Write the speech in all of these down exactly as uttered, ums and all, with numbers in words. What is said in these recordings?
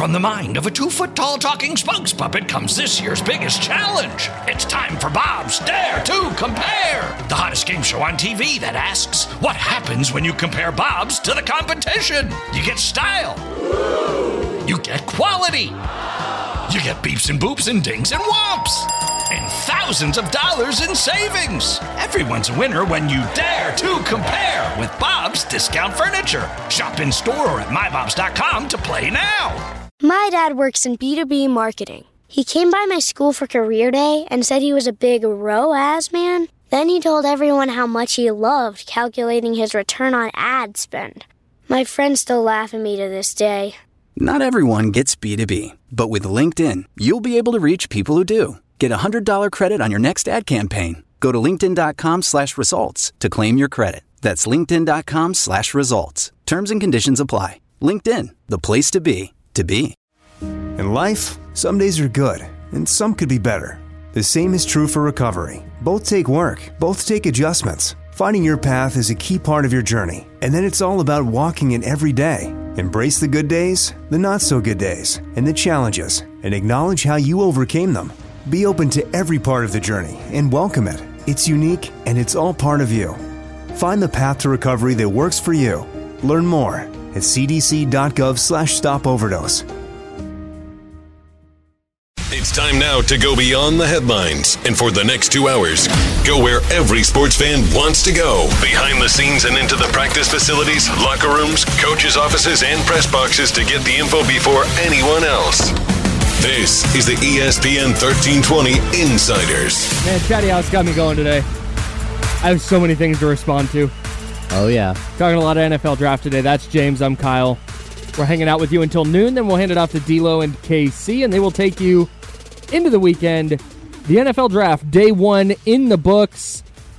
From the mind of a two-foot-tall talking spokes puppet comes this year's biggest challenge. It's time for Bob's Dare to Compare, the hottest game show on T V that asks, what happens when you compare Bobs to the competition? You get style. You get quality. You get beeps and boops and dings and whomps. And thousands of dollars in savings. Everyone's a winner when you dare to compare with Bob's Discount Furniture. Shop in store or at my bobs dot com to play now. My dad works in B two B marketing. He came by my school for career day and said he was a big R O A S man. Then he told everyone how much he loved calculating his return on ad spend. My friends still laugh at me to this day. Not everyone gets B two B, but with LinkedIn, you'll be able to reach people who do. Get a one hundred dollars credit on your next ad campaign. Go to linkedin.com slash results to claim your credit. That's linkedin.com slash results. Terms and conditions apply. LinkedIn, the place to be, to be. In life, some days are good, and some could be better. The same is true for recovery. Both take work, both take adjustments. Finding your path is a key part of your journey, and then it's all about walking it every day. Embrace the good days, the not-so-good days, and the challenges, and acknowledge how you overcame them. Be open to every part of the journey and welcome it. It's unique, and it's all part of you. Find the path to recovery that works for you. Learn more at cdc.gov slash stop overdose. It's time now to go beyond the headlines. And for the next two hours, go where every sports fan wants to go. Behind the scenes and into the practice facilities, locker rooms, coaches' offices, and press boxes to get the info before anyone else. This is the E S P N thirteen twenty Insiders. Man, Chatty House got me going today. I have so many things to respond to. Oh, yeah. Talking a lot of N F L draft today. That's James. I'm Kyle. We're hanging out with you until noon. Then we'll hand it off to D'Lo and K C, and they will take you into the weekend. The N F L draft, day one in the books.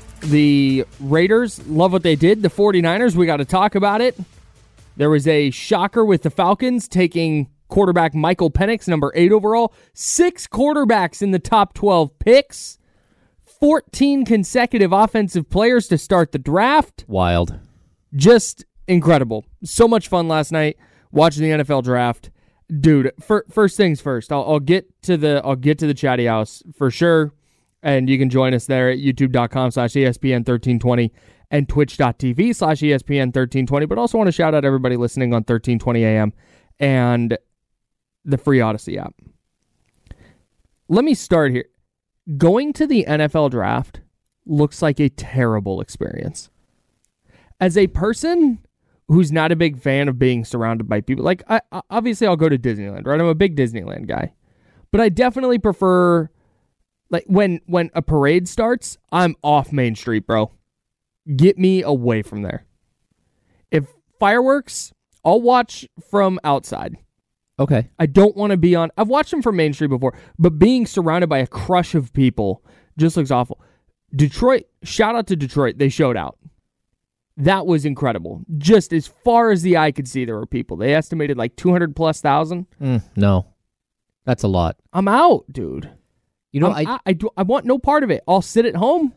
The Raiders, love what they did. The 49ers, we got to talk about it. There was a shocker with the Falcons taking quarterback Michael Penix, number eight overall. Six quarterbacks in the top twelve picks. fourteen consecutive offensive players to start the draft. Wild. Just incredible. So much fun last night watching the N F L draft. Dude, for, first things first, I'll, I'll get to the I'll get to the Chatty House for sure, and you can join us there at youtube.com slash ESPN 1320 and twitch.tv slash ESPN 1320. But also want to shout out everybody listening on thirteen twenty A M and the free Odyssey app. Let me start here. Going to the N F L draft looks like a terrible experience. As a person who's not a big fan of being surrounded by people, like, I, obviously I'll go to Disneyland, right? I'm a big Disneyland guy. But I definitely prefer, like, when, when a parade starts, I'm off Main Street, bro. Get me away from there. If fireworks, I'll watch from outside. Okay. I don't want to be on... I've watched them from Main Street before, but being surrounded by a crush of people just looks awful. Detroit, shout out to Detroit. They showed out. That was incredible. Just as far as the eye could see, there were people. They estimated like two hundred plus thousand. Mm, no. That's a lot. I'm out, dude. You know, I'm, I, I, I, do, I want no part of it. I'll sit at home.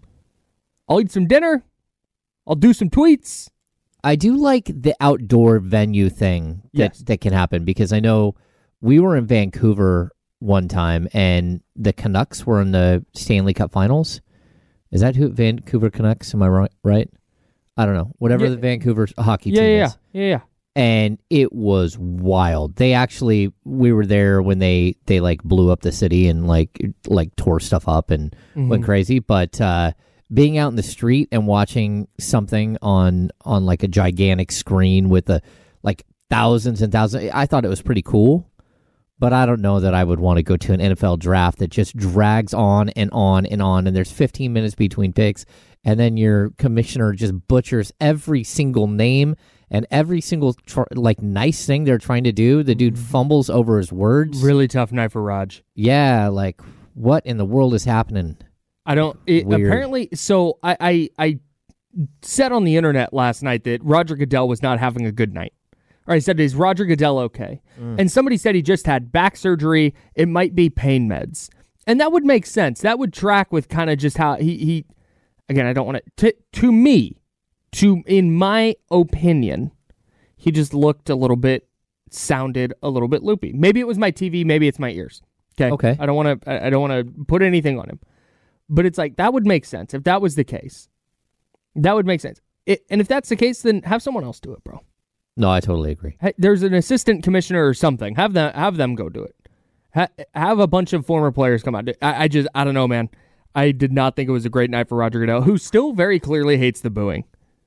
I'll eat some dinner. I'll do some tweets. I do like the outdoor venue thing that, yes. that can happen, because I know we were in Vancouver one time and the Canucks were in the Stanley Cup Finals. Is that who? Vancouver Canucks? Am I right? right? I don't know. Whatever yeah. the Vancouver hockey yeah, team yeah, is. Yeah, yeah, yeah. And it was wild. They actually, we were there when they, they like blew up the city and like like tore stuff up and mm-hmm. went crazy. But uh, being out in the street and watching something on on like a gigantic screen with a, like thousands and thousands, I thought it was pretty cool. But I don't know that I would want to go to an N F L draft that just drags on and on and on, and there's fifteen minutes between picks, and then your commissioner just butchers every single name and every single tr- like nice thing they're trying to do. The dude fumbles over his words. Really tough night for Raj. Yeah, like what in the world is happening? I don't. It, apparently, so I, I I said on the internet last night that Roger Goodell was not having a good night. Or I said, is Roger Goodell okay? Mm. And somebody said he just had back surgery. It might be pain meds. And that would make sense. That would track with kind of just how he, he again, I don't want to, to me, to in my opinion, he just looked a little bit sounded a little bit loopy. Maybe it was my T V, maybe it's my ears. Okay. Okay. I don't want to. I don't want to put anything on him, but it's like that would make sense if that was the case. That would make sense. It, and if that's the case, then have someone else do it, bro. No, I totally agree. Hey, there's an assistant commissioner or something. Have them. Have them go do it. Ha, have a bunch of former players come out. I, I just. I don't know, man. I did not think it was a great night for Roger Goodell, who still very clearly hates the booing.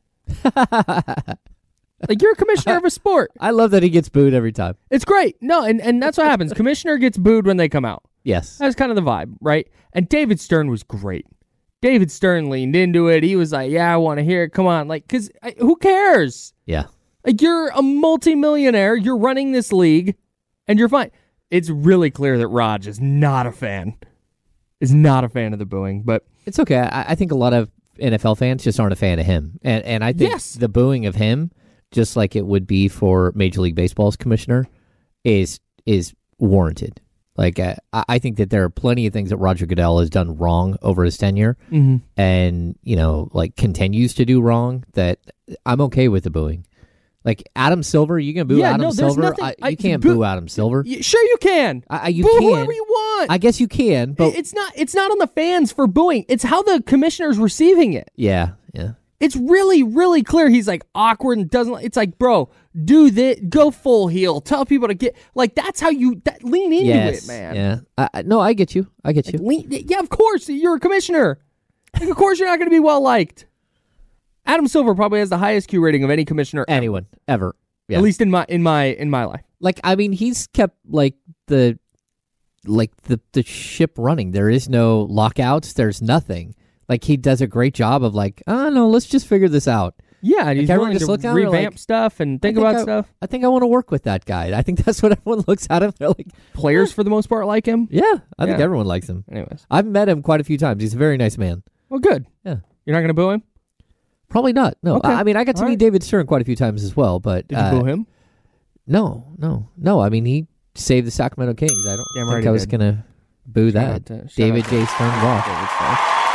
Like, you're a commissioner of a sport. I love that he gets booed every time. It's great. No, and, and that's what happens. Commissioner gets booed when they come out. Yes. That's kind of the vibe, right? And David Stern was great. David Stern leaned into it. He was like, yeah, I want to hear it. Come on. Like, because who cares? Yeah. Like, you're a multimillionaire. You're running this league, and you're fine. It's really clear that Raj is not a fan. Is not a fan of the booing, but It's okay. I, I think a lot of N F L fans just aren't a fan of him. And, and I think Yes. the booing of him, just like it would be for Major League Baseball's commissioner, is is warranted. Like, uh, I I think that there are plenty of things that Roger Goodell has done wrong over his tenure, mm-hmm. and, you know, like, continues to do wrong, that I'm okay with the booing. Like, Adam Silver, you can boo Yeah, Adam no, there's Silver? nothing- I, I- you can't boo- boo Adam Silver. Y- sure you can. I, I, you Boo can. whoever you want. I guess you can, but it's not. It's not on the fans for booing. It's how the commissioner's receiving it. yeah, yeah. It's really, really clear. He's like awkward and doesn't. It's like, bro, do this. Go full heel. Tell people to get. Like, that's how you that, lean into Yes, it, man. yeah. I, I- no, I get you. I get you. Lean, yeah, of course. You're a commissioner. Like, of course, you're not going to be well liked. Adam Silver probably has the highest Q rating of any commissioner, ever. Anyone ever? Yeah. At least in my in my in my life. Like, I mean, he's kept like the like the the ship running. There is no lockouts. There's nothing. Like, he does a great job of like, oh no, let's just figure this out. Yeah, and he's everyone willing just to look at him and revamp like, stuff and think I about I, stuff. I think I want to work with that guy. I think that's what everyone looks at him. They're like, Players, for the most part, like him. yeah, I think Yeah. everyone likes him. Anyways, I've met him quite a few times. He's a very nice man. well, good. Yeah. You're not going to boo him? Probably not. No, Okay. I, I mean, I got to All meet right. David Stern quite a few times as well. But Did you uh, boo him? No, no, no. I mean, he saved the Sacramento Kings. I don't Damn think right he I was did. gonna boo Shout that. out to- shout David out to J. Stern Roth. David Stern.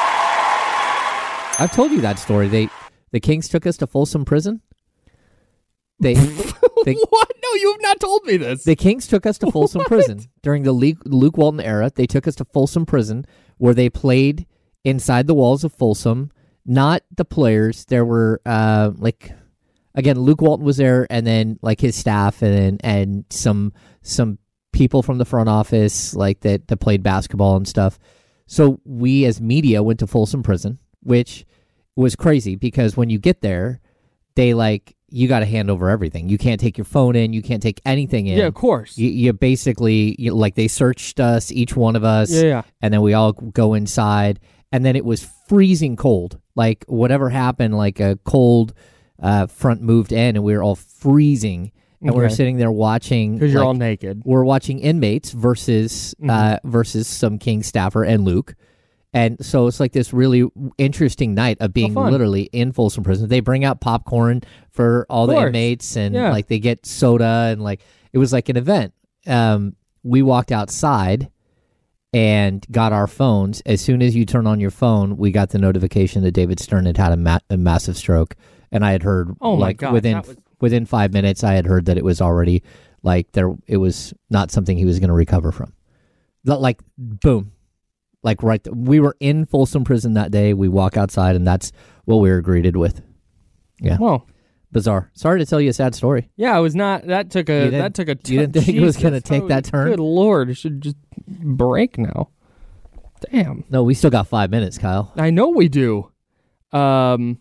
I've told you that story. They the Kings took us to Folsom Prison. They, they What? No, you have not told me this. the Kings took us to Folsom What? Prison during the Luke, Luke Walton era. They took us to Folsom Prison, where they played inside the walls of Folsom. Not the players. There were uh, like again, Luke Walton was there, and then like his staff, and and some some people from the front office, like that that played basketball and stuff. So we as media went to Folsom Prison, which was crazy because when you get there, they like you got to hand over everything. You can't take your phone in. You can't take anything in. Yeah, of course. You, you basically you, like they searched us, each one of us, Yeah, yeah. and then we all go inside, and then it was freezing cold. Like whatever happened, like a cold uh, front moved in, and we were all freezing, and we were Okay. sitting there watching Because you're like, all naked. we're watching inmates versus Mm-hmm. uh, versus some King staffer and Luke. And so it's like this really interesting night of being fun. literally in Folsom Prison. They bring out popcorn for all the course. inmates, and Yeah. like they get soda, and like it was like an event. Um, we walked outside and got our phones. As soon as you turn on your phone, we got the notification that David Stern had had a, ma- a massive stroke, and I had heard Oh my like God, within that was- within five minutes, I had heard that it was already like there. It was not something he was going to recover from. Not like boom. Like right, th- we were in Folsom Prison that day. We walk outside, and that's what we were greeted with. Yeah, Well, bizarre. Sorry to tell you a sad story. yeah, I was not. That took You a. didn't- That took a. you didn't think it was Jesus, gonna take oh, that turn? Good Lord, it should just break now. Damn. No, we still got five minutes, Kyle. I know we do. Um,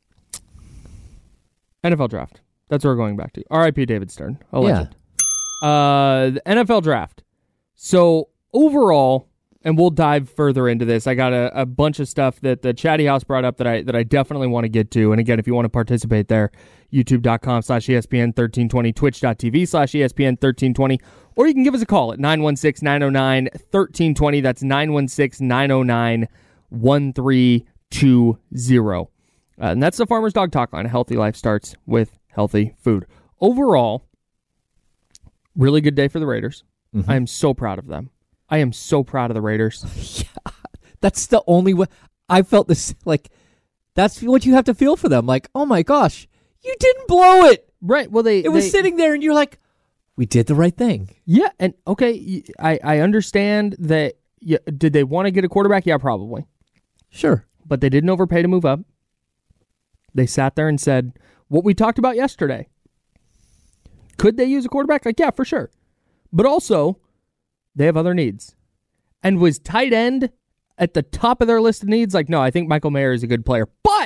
N F L draft. That's what we're going back to. R I P David Stern. A legend. Uh, the N F L draft. So overall, and we'll dive further into this. I got a, a bunch of stuff that the Chatty House brought up that I that I definitely want to get to. And again, if you want to participate there, youtube.com slash ESPN thirteen twenty, twitch.tv slash ESPN thirteen twenty, or you can give us a call at nine one six, nine oh nine, one three two zero. That's nine one six, nine oh nine, one three two zero. Uh, and that's the Farmer's Dog Talk Line. A healthy life starts with healthy food. Overall, really good day for the Raiders. Mm-hmm. I am so proud of them. I am so proud of the Raiders. That's the only way I felt this. Like that's what you have to feel for them. Like, oh my gosh, you didn't blow it. Right. Well, they It was they- sitting there, and you're like, we did the right thing. Yeah, and okay, I, I understand that. Yeah, did they want to get a quarterback? Yeah, probably. Sure. But they didn't overpay to move up. They sat there and said, what we talked about yesterday. Could they use a quarterback? Like, yeah, for sure. But also, they have other needs. And was tight end at the top of their list of needs? Like, no, I think Michael Mayer is a good player. But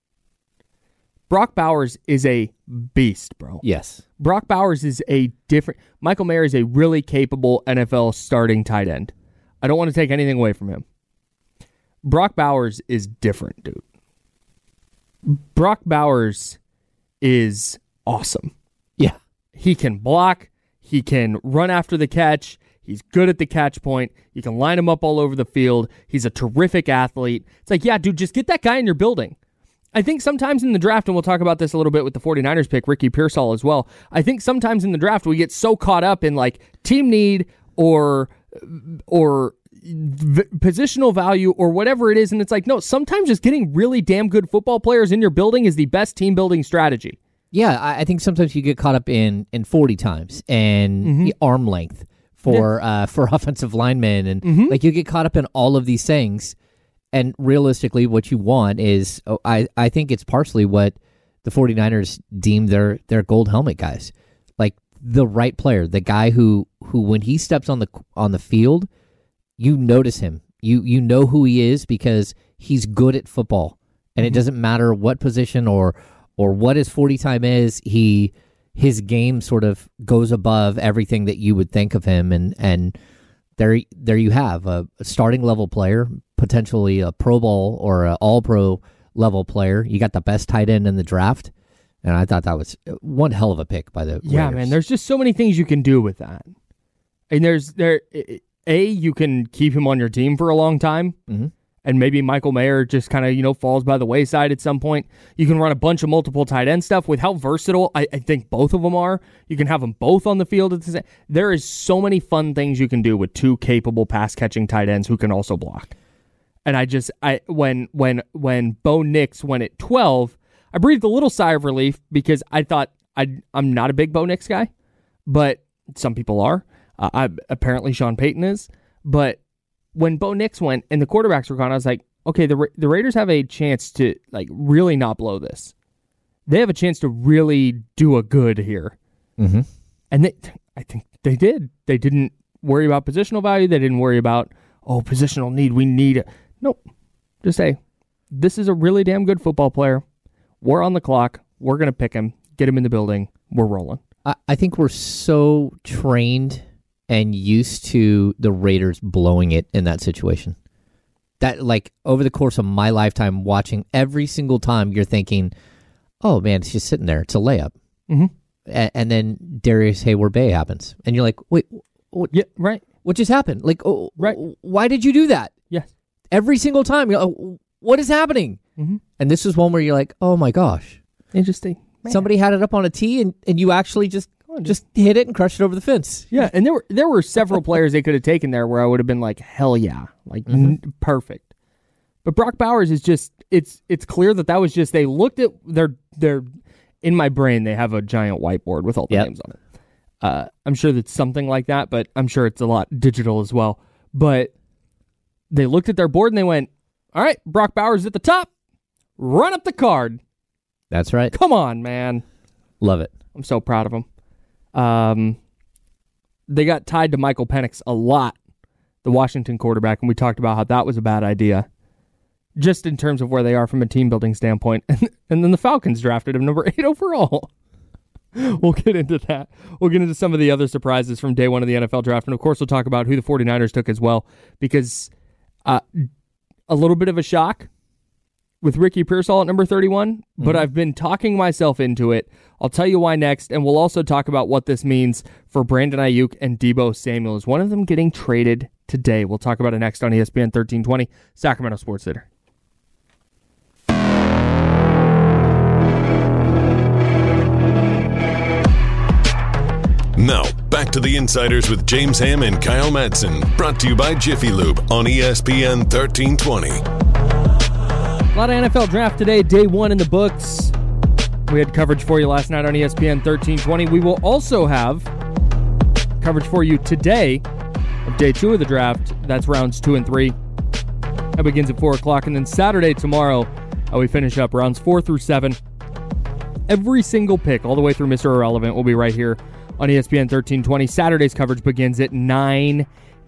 Brock Bowers is a beast, bro. Yes. Brock Bowers is a different... Michael Mayer is a really capable N F L starting tight end. I don't want to take anything away from him. Brock Bowers is different, dude. Brock Bowers is awesome. Yeah. He can block. He can run after the catch. He's good at the catch point. You can line him up all over the field. He's a terrific athlete. It's like, yeah, dude, just get that guy in your building. I think sometimes in the draft, and we'll talk about this a little bit with the 49ers pick, Ricky Pearsall as well, I think sometimes in the draft we get so caught up in like team need or or v- positional value or whatever it is, and it's like, no, sometimes just getting really damn good football players in your building is the best team building strategy. Yeah, I, I think sometimes you get caught up in, in forty times and Mm-hmm. arm length for yeah. uh, for offensive linemen, and Mm-hmm. like you get caught up in all of these things. And realistically, what you want is, oh, I, I think it's partially what the 49ers deem their, their gold helmet guys. Like the right player, the guy who, who when he steps on the on the field, you notice him. You you know who he is because he's good at football. And mm-hmm. it doesn't matter what position or or what his forty time is, he his game sort of goes above everything that you would think of him, and and there there you have a, a starting level player, potentially a Pro Bowl or an All Pro level player. You got the best tight end in the draft, and I thought that was one hell of a pick by the yeah Raiders. Man. There's just so many things you can do with that, and there's there a you can keep him on your team for a long time. Mm-hmm. And maybe Michael Mayer just kind of, you know, falls by the wayside at some point. You can run a bunch of multiple tight end stuff with how versatile I, I think both of them are. You can have them both on the field at the same. There is so many fun things you can do with two capable pass catching tight ends who can also block. And I just I when when when Bo Nix went at twelve, I breathed a little sigh of relief because I thought I I'm not a big Bo Nix guy, but some people are. Uh, I apparently Sean Payton is, but. When Bo Nix went and the quarterbacks were gone, I was like, okay, the Ra- the Raiders have a chance to like really not blow this. They have a chance to really do a good here. Mm-hmm. And they, I think they did. They didn't worry about positional value. They didn't worry about, oh, positional need. We need it. Nope. Just say, this is a really damn good football player. We're on the clock. We're going to pick him, get him in the building. We're rolling. I, I think we're so trained and used to the Raiders blowing it in that situation. That, like, over the course of my lifetime watching, every single time you're thinking, oh, man, it's just sitting there. It's a layup. Mm-hmm. A- and then Darius Hayward-Bay happens. And you're like, wait, what, yeah, right. what just happened? Like, oh, right. Why did you do that? Yes. Every single time. You're like, oh, what is happening? Mm-hmm. And this is one where you're like, oh, my gosh. Interesting. Man. Somebody had it up on a tee, and, and you actually just... Just hit it and crush it over the fence. Yeah, and there were there were several players they could have taken there where I would have been like, hell yeah, like mm-hmm. n- perfect. But Brock Bowers is just it's it's clear that that was just they looked at their their in my brain they have a giant whiteboard with all the yep. names on it. Uh, I'm sure that's something like that, but I'm sure it's a lot digital as well. But they looked at their board and they went, all right, Brock Bowers at the top, run up the card. That's right. Come on, man. Love it. I'm so proud of him. Um, they got tied to Michael Penix a lot, the Washington quarterback, and we talked about how that was a bad idea, just in terms of where they are from a team building standpoint. And, and then the Falcons drafted him number eight overall. We'll get into that. We'll get into some of the other surprises from day one of the N F L draft, and of course we'll talk about who the 49ers took as well, because uh, a little bit of a shock with Ricky Pearsall at number thirty-one, mm-hmm. but I've been talking myself into it. I'll tell you why next, and we'll also talk about what this means for Brandon Ayuk and Deebo Samuel. Is one of them getting traded today? We'll talk about it next on E S P N thirteen twenty, Sacramento Sports Center. Now, back to the Insiders with James Ham and Kyle Madsen, brought to you by Jiffy Lube on E S P N thirteen twenty. A lot of N F L draft today, day one in the books. We had coverage for you last night on E S P N thirteen twenty. We will also have coverage for you today of day two of the draft. That's rounds two and three. That begins at four o'clock. And then Saturday, tomorrow, uh, we finish up rounds four through seven. Every single pick, all the way through Mister Irrelevant, will be right here on E S P N thirteen twenty. Saturday's coverage begins at nine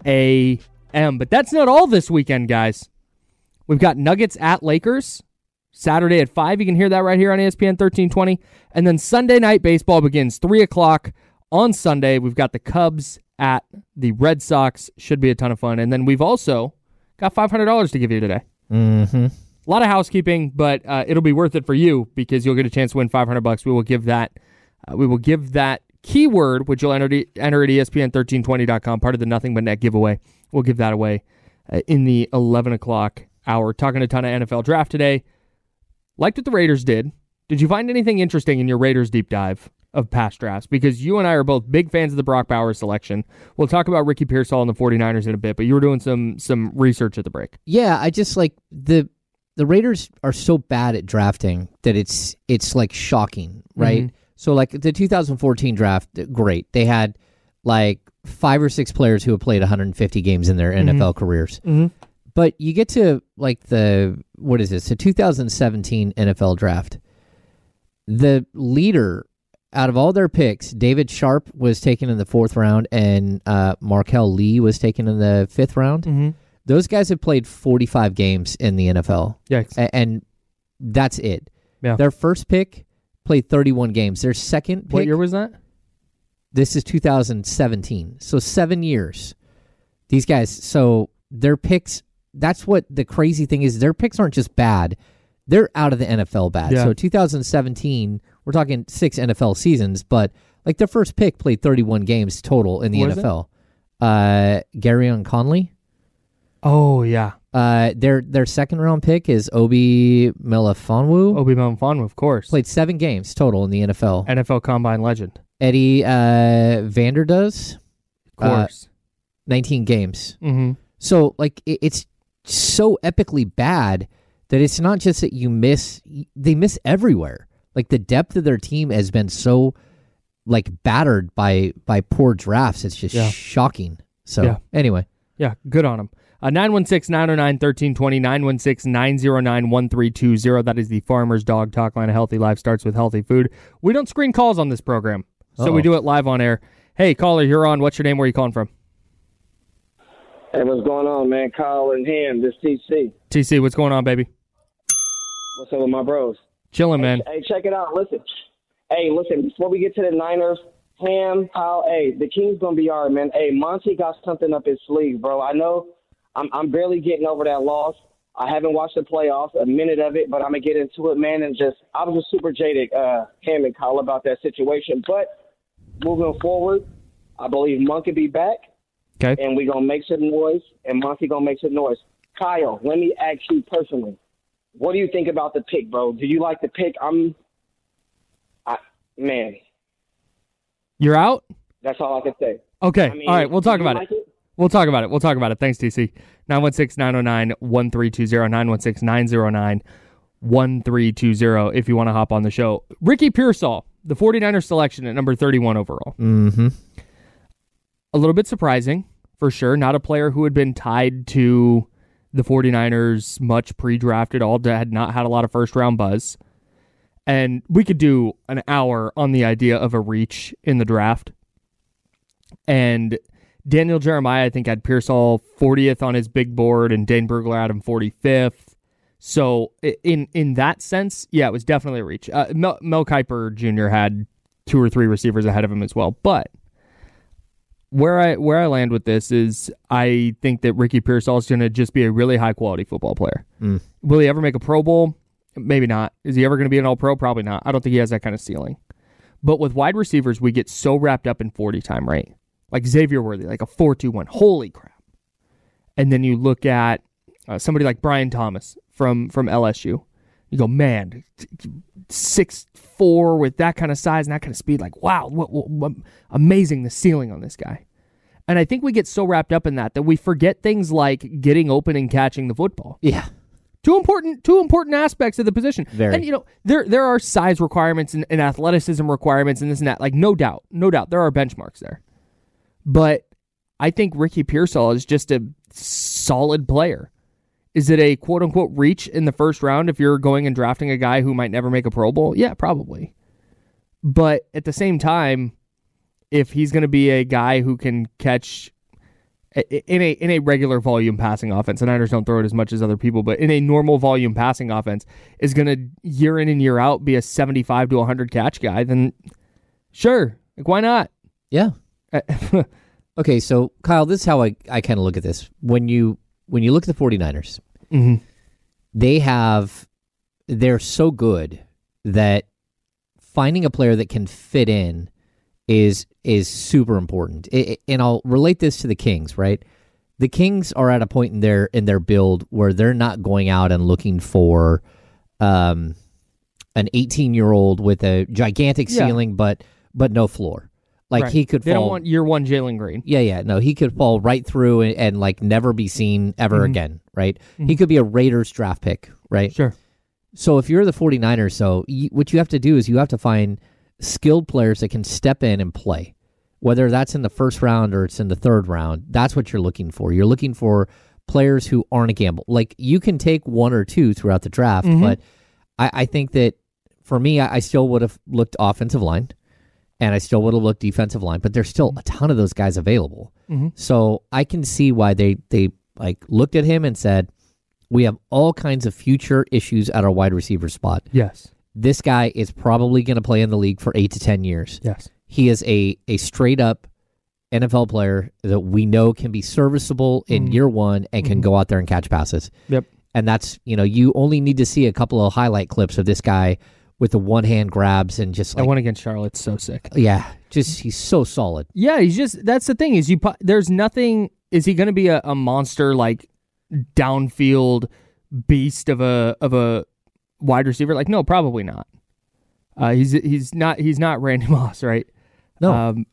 a.m. But that's not all this weekend, guys. We've got Nuggets at Lakers Saturday at five. You can hear that right here on E S P N thirteen twenty. And then Sunday night baseball begins three o'clock on Sunday. We've got the Cubs at the Red Sox. Should be a ton of fun. And then we've also got five hundred dollars to give you today. Mm-hmm. A lot of housekeeping, but uh, it'll be worth it for you because you'll get a chance to win five hundred bucks. We will give that uh, we will give that keyword, which you'll enter, enter at E S P N thirteen twenty dot com, part of the Nothing But Net giveaway. We'll give that away uh, in the eleven o'clock hour. Talking a ton of N F L draft today. Liked what the Raiders did. Did you find anything interesting in your Raiders deep dive of past drafts? Because you and I are both big fans of the Brock Bowers selection. We'll talk about Ricky Pearsall and the 49ers in a bit, but you were doing some some research at the break. Yeah, I just like the the Raiders are so bad at drafting that it's it's like shocking, right? Mm-hmm. So like the two thousand fourteen draft, great. They had like five or six players who have played one hundred fifty games in their mm-hmm. N F L careers. Mm-hmm. But you get to like the, what is this, the two thousand seventeen N F L draft. The leader out of all their picks, David Sharp was taken in the fourth round and uh, Markel Lee was taken in the fifth round. Mm-hmm. Those guys have played forty-five games in the N F L. Yikes. A- and that's it. Yeah. Their first pick played thirty-one games. Their second pick... What year was that? This is two thousand seventeen. So seven years. These guys, so their picks... That's what the crazy thing is. Their picks aren't just bad. They're out of the N F L bad. Yeah. So two thousand seventeen, we're talking six N F L seasons, but like their first pick played thirty-one games total in the Who N F L. Uh, Garyon Conley. Oh, yeah. Uh, their their second round pick is Obi Melifonwu. Obi Melifonwu, of course. Played seven games total in the N F L. N F L Combine legend. Eddie uh, Vanderdoes. Of course. Uh, nineteen games. Mm-hmm. So, like, it, it's so epically bad that it's not just that you miss, they miss everywhere. Like, the depth of their team has been so, like, battered by by poor drafts. It's just yeah. shocking. So, yeah. anyway. Yeah, good on them. Uh, nine one six, nine oh nine, one three two zero, nine one six, nine oh nine, one three two zero. That is the Farmer's Dog Talk line. A healthy life starts with healthy food. We don't screen calls on this program, so Uh-oh. we do it live on air. Hey, caller, you're on. What's your name? Where are you calling from? Hey, what's going on, man? Kyle and Ham, this T C. T C, what's going on, baby? What's up with my bros? Chilling, man. Hey, hey, check it out. Listen. Hey, listen, before we get to the Niners, Ham, Kyle, hey, the King's going to be all right, man. Hey, Monty got something up his sleeve, bro. I know I'm, I'm barely getting over that loss. I haven't watched the playoffs, a minute of it, but I'm going to get into it, man. And just, I was just super jaded, uh, Ham and Kyle, about that situation. But moving forward, I believe Monk will be back. Okay. And we're going to make some noise, and Monty going to make some noise. Kyle, let me ask you personally, what do you think about the pick, bro? Do you like the pick? I'm, I, man. You're out? That's all I can say. Okay. I mean, all right. We'll talk about like it. it. We'll talk about it. We'll talk about it. Thanks, T C. nine one six, nine oh nine, one three two zero, nine one six, nine oh nine, one three two zero if you want to hop on the show. Ricky Pearsall, the 49ers selection at number thirty-one overall. Mm-hmm. A little bit surprising, for sure. Not a player who had been tied to the 49ers much pre-draft at all, had not had a lot of first-round buzz. And we could do an hour on the idea of a reach in the draft. And Daniel Jeremiah, I think, had Pearsall fortieth on his big board, and Dane Brugler had him forty-fifth. So in in that sense, yeah, it was definitely a reach. Uh, Mel, Mel Kiper Junior had two or three receivers ahead of him as well. But where I where I land with this is I think that Ricky Pearsall is going to just be a really high-quality football player. Mm. Will he ever make a Pro Bowl? Maybe not. Is he ever going to be an All-Pro? Probably not. I don't think he has that kind of ceiling. But with wide receivers, we get so wrapped up in forty time, right? Like Xavier Worthy, like a four two one. Holy crap. And then you look at uh, somebody like Brian Thomas from, from L S U. You go, man, six four with that kind of size and that kind of speed. Like, wow, what, what, what amazing the ceiling on this guy. And I think we get so wrapped up in that that we forget things like getting open and catching the football. Yeah. Two important, two important aspects of the position. Very. And, you know, there there are size requirements and, and athleticism requirements and this and that. Like, no doubt, no doubt, there are benchmarks there. But I think Ricky Pearsall is just a solid player. Is it a quote-unquote reach in the first round if you're going and drafting a guy who might never make a Pro Bowl? Yeah, probably. But at the same time, if he's going to be a guy who can catch in a in a regular volume passing offense, the Niners don't throw it as much as other people, but in a normal volume passing offense, is going to year in and year out be a seventy-five to one hundred catch guy, then sure. Like, why not? Yeah. Okay, so Kyle, this is how I, I kind of look at this. When you when you look at the 49ers, mm-hmm. they have, they're so good that finding a player that can fit in is is super important. It, it, and I'll relate this to the Kings, right? The Kings are at a point in their in their build where they're not going out and looking for um, an eighteen-year-old with a gigantic yeah. ceiling, but but no floor. Like right. he could they fall. They don't want year one Jalen Green. Yeah, yeah. No, he could fall right through and, and like never be seen ever mm-hmm. again, right? Mm-hmm. He could be a Raiders draft pick, right? Sure. So if you're the 49ers, so you, what you have to do is you have to find skilled players that can step in and play. Whether that's in the first round or it's in the third round, that's what you're looking for. You're looking for players who aren't a gamble. Like, you can take one or two throughout the draft, mm-hmm. but I, I think that for me, I, I still would have looked offensive line, and I still would have looked defensive line, but there's still a ton of those guys available. Mm-hmm. So I can see why they, they like looked at him and said, we have all kinds of future issues at our wide receiver spot. Yes. This guy is probably going to play in the league for eight to ten years. Yes. He is a, a straight-up N F L player that we know can be serviceable in mm-hmm. year one and can mm-hmm. go out there and catch passes. Yep. And that's, you know, you only need to see a couple of highlight clips of this guy with the one-hand grabs and just like... That one against Charlotte's so sick. Yeah. Just, he's so solid. Yeah, he's just... That's the thing, is you. There's nothing... Is he going to be a, a monster, like, downfield beast of a of a wide receiver? Like, no, probably not. Uh, he's he's not he's not Randy Moss, right? No. Um,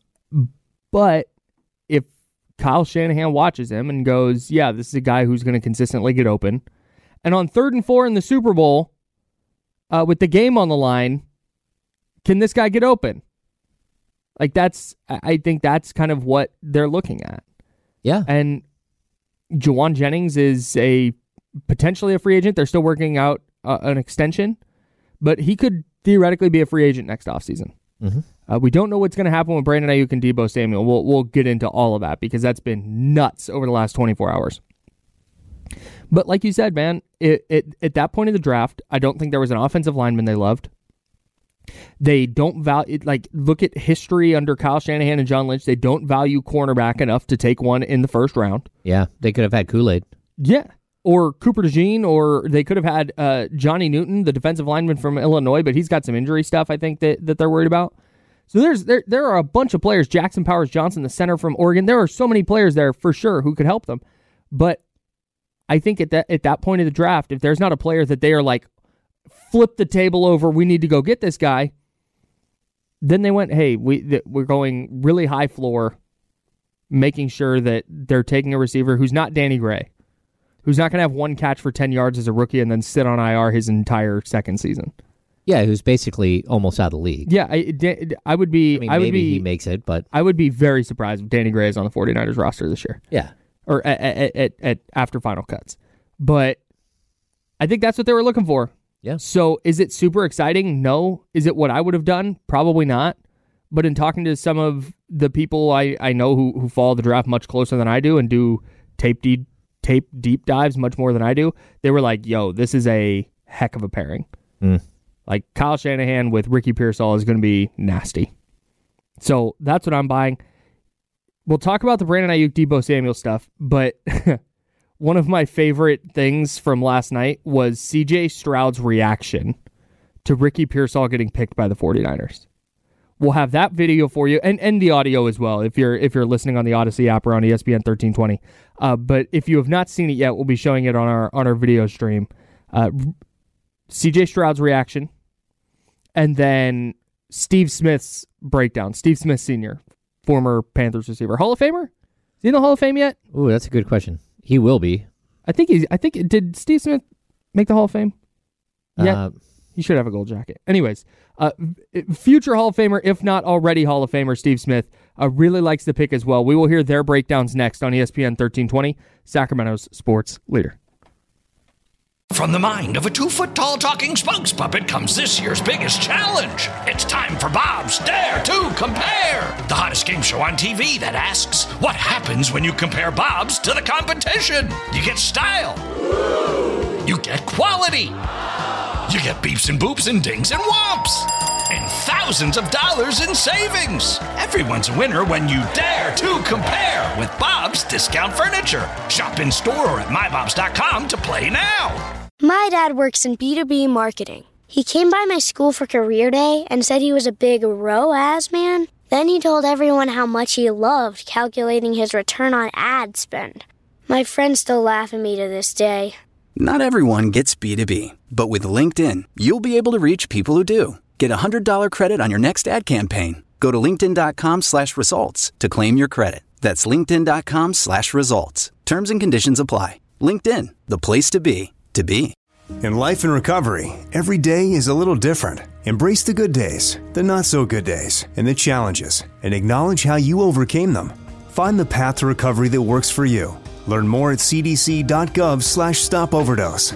but if Kyle Shanahan watches him and goes, yeah, this is a guy who's going to consistently get open, and on third and four in the Super Bowl, uh, with the game on the line, can this guy get open? Like, that's, I think that's kind of what they're looking at. Yeah. And Juwan Jennings is a potentially a free agent. They're still working out uh, an extension, but he could theoretically be a free agent next offseason. Mm-hmm. Uh, we don't know what's going to happen with Brandon Ayuk and Deebo Samuel. We'll we'll get into all of that because that's been nuts over the last twenty-four hours. But like you said, man, it, it, at that point of the draft, I don't think there was an offensive lineman they loved. They don't value, like, look at history under Kyle Shanahan and John Lynch. They don't value cornerback enough to take one in the first round. Yeah, they could have had Kool-Aid. Yeah. Or Cooper DeJean, or they could have had uh, Johnny Newton, the defensive lineman from Illinois, but he's got some injury stuff, I think, that, that they're worried about. So there's there there are a bunch of players. Jackson Powers Johnson, the center from Oregon. There are so many players there for sure who could help them. But I think at that at that point of the draft, if there's not a player that they are like, flip the table over, we need to go get this guy, then they went, hey, we th- we're going really high floor, making sure that they're taking a receiver who's not Danny Gray, who's not going to have one catch for ten yards as a rookie and then sit on I R his entire second season. Yeah, who's basically almost out of the league. Yeah, I, I would be... I mean, I would maybe be, he makes it, but... I would be very surprised if Danny Gray is on the 49ers roster this year. Yeah. Or at, at, at, at after final cuts. But I think that's what they were looking for. Yeah. So is it super exciting? No. Is it what I would have done? Probably not. But in talking to some of the people I, I know who, who follow the draft much closer than I do and do tape deep, tape deep dives much more than I do, they were like, yo, this is a heck of a pairing. Mm. Like, Kyle Shanahan with Ricky Pearsall is going to be nasty. So that's what I'm buying. We'll talk about the Brandon Ayuk, Deebo Samuel stuff, but one of my favorite things from last night was C J Stroud's reaction to Ricky Pearsall getting picked by the 49ers. We'll have that video for you, and, and the audio as well, if you're if you're listening on the Odyssey app or on E S P N thirteen twenty. Uh, but if you have not seen it yet, we'll be showing it on our on our video stream. Uh, C J Stroud's reaction, and then Steve Smith's breakdown. Steve Smith Senior, former Panthers receiver, Hall of Famer. Is he in the Hall of Fame yet? Ooh, that's a good question. He will be. I think he's. I think did Steve Smith make the Hall of Fame? Yeah, Uh, he should have a gold jacket. Anyways, uh, future Hall of Famer, if not already Hall of Famer, Steve Smith uh, really likes the pick as well. We will hear their breakdowns next on E S P N thirteen twenty, Sacramento's sports leader. From the mind of a two-foot-tall talking spokes puppet comes this year's biggest challenge. It's time for Bob's Dare to Compare, the hottest game show on T V that asks, what happens when you compare Bob's to the competition? You get style. You get quality. You get beeps and boops and dings and whomps. And thousands of dollars in savings. Everyone's a winner when you dare to compare with Bob's Discount Furniture. Shop in store or at my bobs dot com to play now. My dad works in B two B marketing. He came by my school for career day and said he was a big R O A S man. Then he told everyone how much he loved calculating his return on ad spend. My friends still laugh at me to this day. Not everyone gets B two B, but with LinkedIn, you'll be able to reach people who do. Get a one hundred dollars credit on your next ad campaign. Go to linkedin.com slash results to claim your credit. That's linkedin.com slash results. Terms and conditions apply. LinkedIn, the place to be, to be. In life and recovery, every day is a little different. Embrace the good days, the not so good days, and the challenges, and acknowledge how you overcame them. Find the path to recovery that works for you. Learn more at cdc.gov slash stop overdose.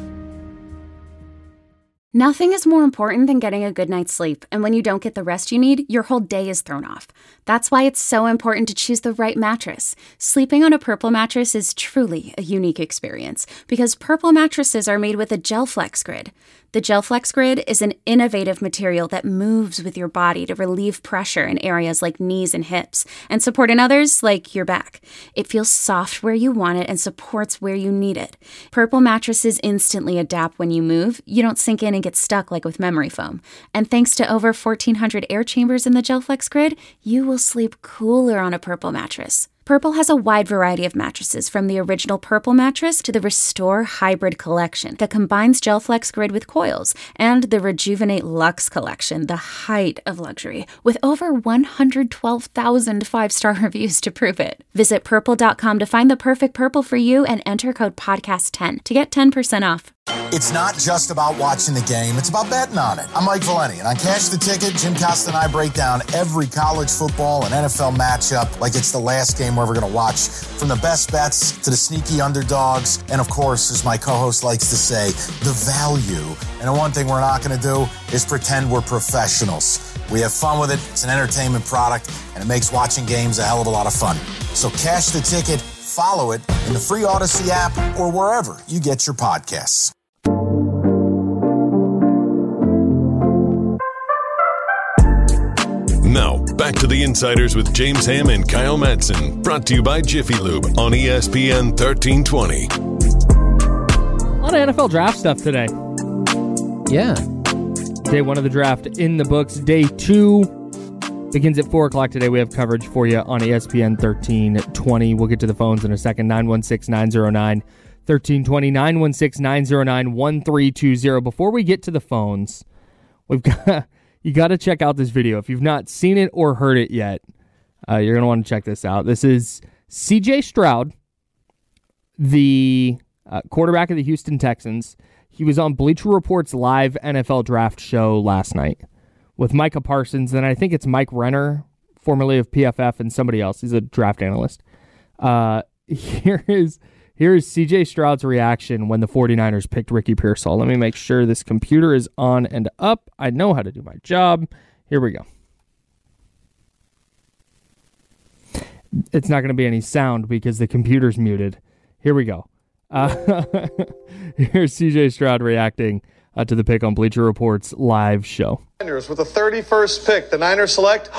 Nothing is more important than getting a good night's sleep, and when you don't get the rest you need, your whole day is thrown off. That's why it's so important to choose the right mattress. Sleeping on a Purple mattress is truly a unique experience, because Purple mattresses are made with a GelFlex Grid. The GelFlex Grid is an innovative material that moves with your body to relieve pressure in areas like knees and hips, and support in others like your back. It feels soft where you want it and supports where you need it. Purple mattresses instantly adapt when you move. You don't sink in and get stuck like with memory foam. And thanks to over fourteen hundred air chambers in the GelFlex Grid, you will sleep cooler on a Purple mattress. Purple has a wide variety of mattresses, from the original Purple mattress to the Restore Hybrid collection that combines GelFlex Grid with coils, and the Rejuvenate Luxe collection, the height of luxury, with over one hundred twelve thousand five-star reviews to prove it. Visit purple dot com to find the perfect Purple for you and enter code podcast ten to get ten percent off. It's not just about watching the game, it's about betting on it. I'm Mike Valeni, and on Cash the Ticket, Jim Costa and I break down every college football and N F L matchup like it's the last game we're ever going to watch, from the best bets to the sneaky underdogs, and of course, as my co-host likes to say, the value. And the one thing we're not going to do is pretend we're professionals. We have fun with it, it's an entertainment product, and it makes watching games a hell of a lot of fun. So Cash the Ticket, follow it in the free Odyssey app or wherever you get your podcasts. Now, back to the Insiders with James Ham and Kyle Madsen, brought to you by Jiffy Lube on E S P N thirteen twenty. A lot of N F L draft stuff today. Yeah. Day one of the draft in the books. Day two begins at four o'clock today. We have coverage for you on E S P N thirteen twenty. We'll get to the phones in a second. nine one six, nine zero nine, one three two zero. nine one six, nine zero nine, one three two zero. Before we get to the phones, we've got... You got to check out this video. If you've not seen it or heard it yet, uh, you're going to want to check this out. This is C J Stroud, the uh, quarterback of the Houston Texans. He was on Bleacher Report's live N F L draft show last night with Micah Parsons, and I think it's Mike Renner, formerly of P F F, and somebody else. He's a draft analyst. Uh, here is... Here is C J Stroud's reaction when the 49ers picked Ricky Pearsall. Let me make sure this computer is on and up. I know how to do my job. Here we go. It's not going to be any sound because the computer's muted. Here we go. Uh, here's C J Stroud reacting uh, to the pick on Bleacher Report's live show. Niners with the thirty-first pick. The Niners select...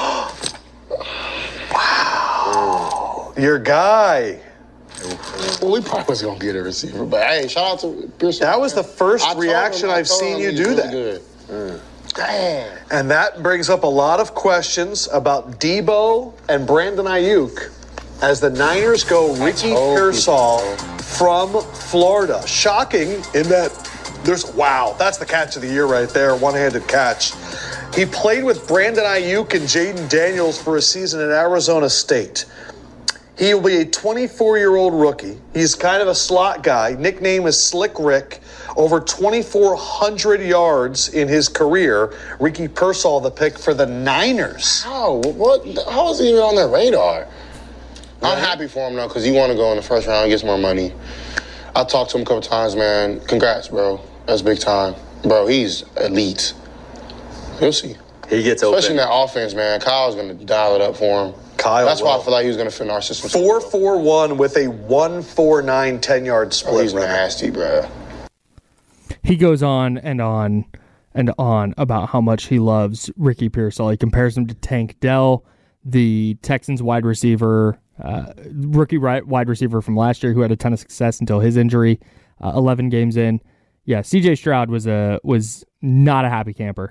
Wow. Your guy... Well, we probably was going to get a receiver, but hey, shout out to Pearson. That was the first reaction him, I've seen you do that. Good. Mm. Damn. And that brings up a lot of questions about Debo and Brandon Ayuk as the Niners go Ricky Pearsall from Florida. Shocking in that there's, wow, that's the catch of the year right there, one-handed catch. He played with Brandon Ayuk and Jaden Daniels for a season at Arizona State. He will be a twenty-four-year-old rookie. He's kind of a slot guy. Nickname is Slick Rick. Over twenty-four hundred yards in his career. Ricky Pearsall, the pick for the Niners. How? What? How is he even on their radar? I'm happy for him, though, because he want to go in the first round and get some more money. I talked to him a couple times, man. Congrats, bro. That's big time. Bro, he's elite. You'll see. He gets open. Especially in that offense, man. Kyle's going to dial it up for him. Kyle That's will. why I feel like he was going to fit in our system. four four one with a one four nine ten-yard split. Oh, he's brother. nasty, bro. He goes on and on and on about how much he loves Ricky Pearsall. He compares him to Tank Dell, the Texans wide receiver, uh, rookie right, wide receiver from last year who had a ton of success until his injury, uh, eleven games in. Yeah, C J Stroud was a was not a happy camper.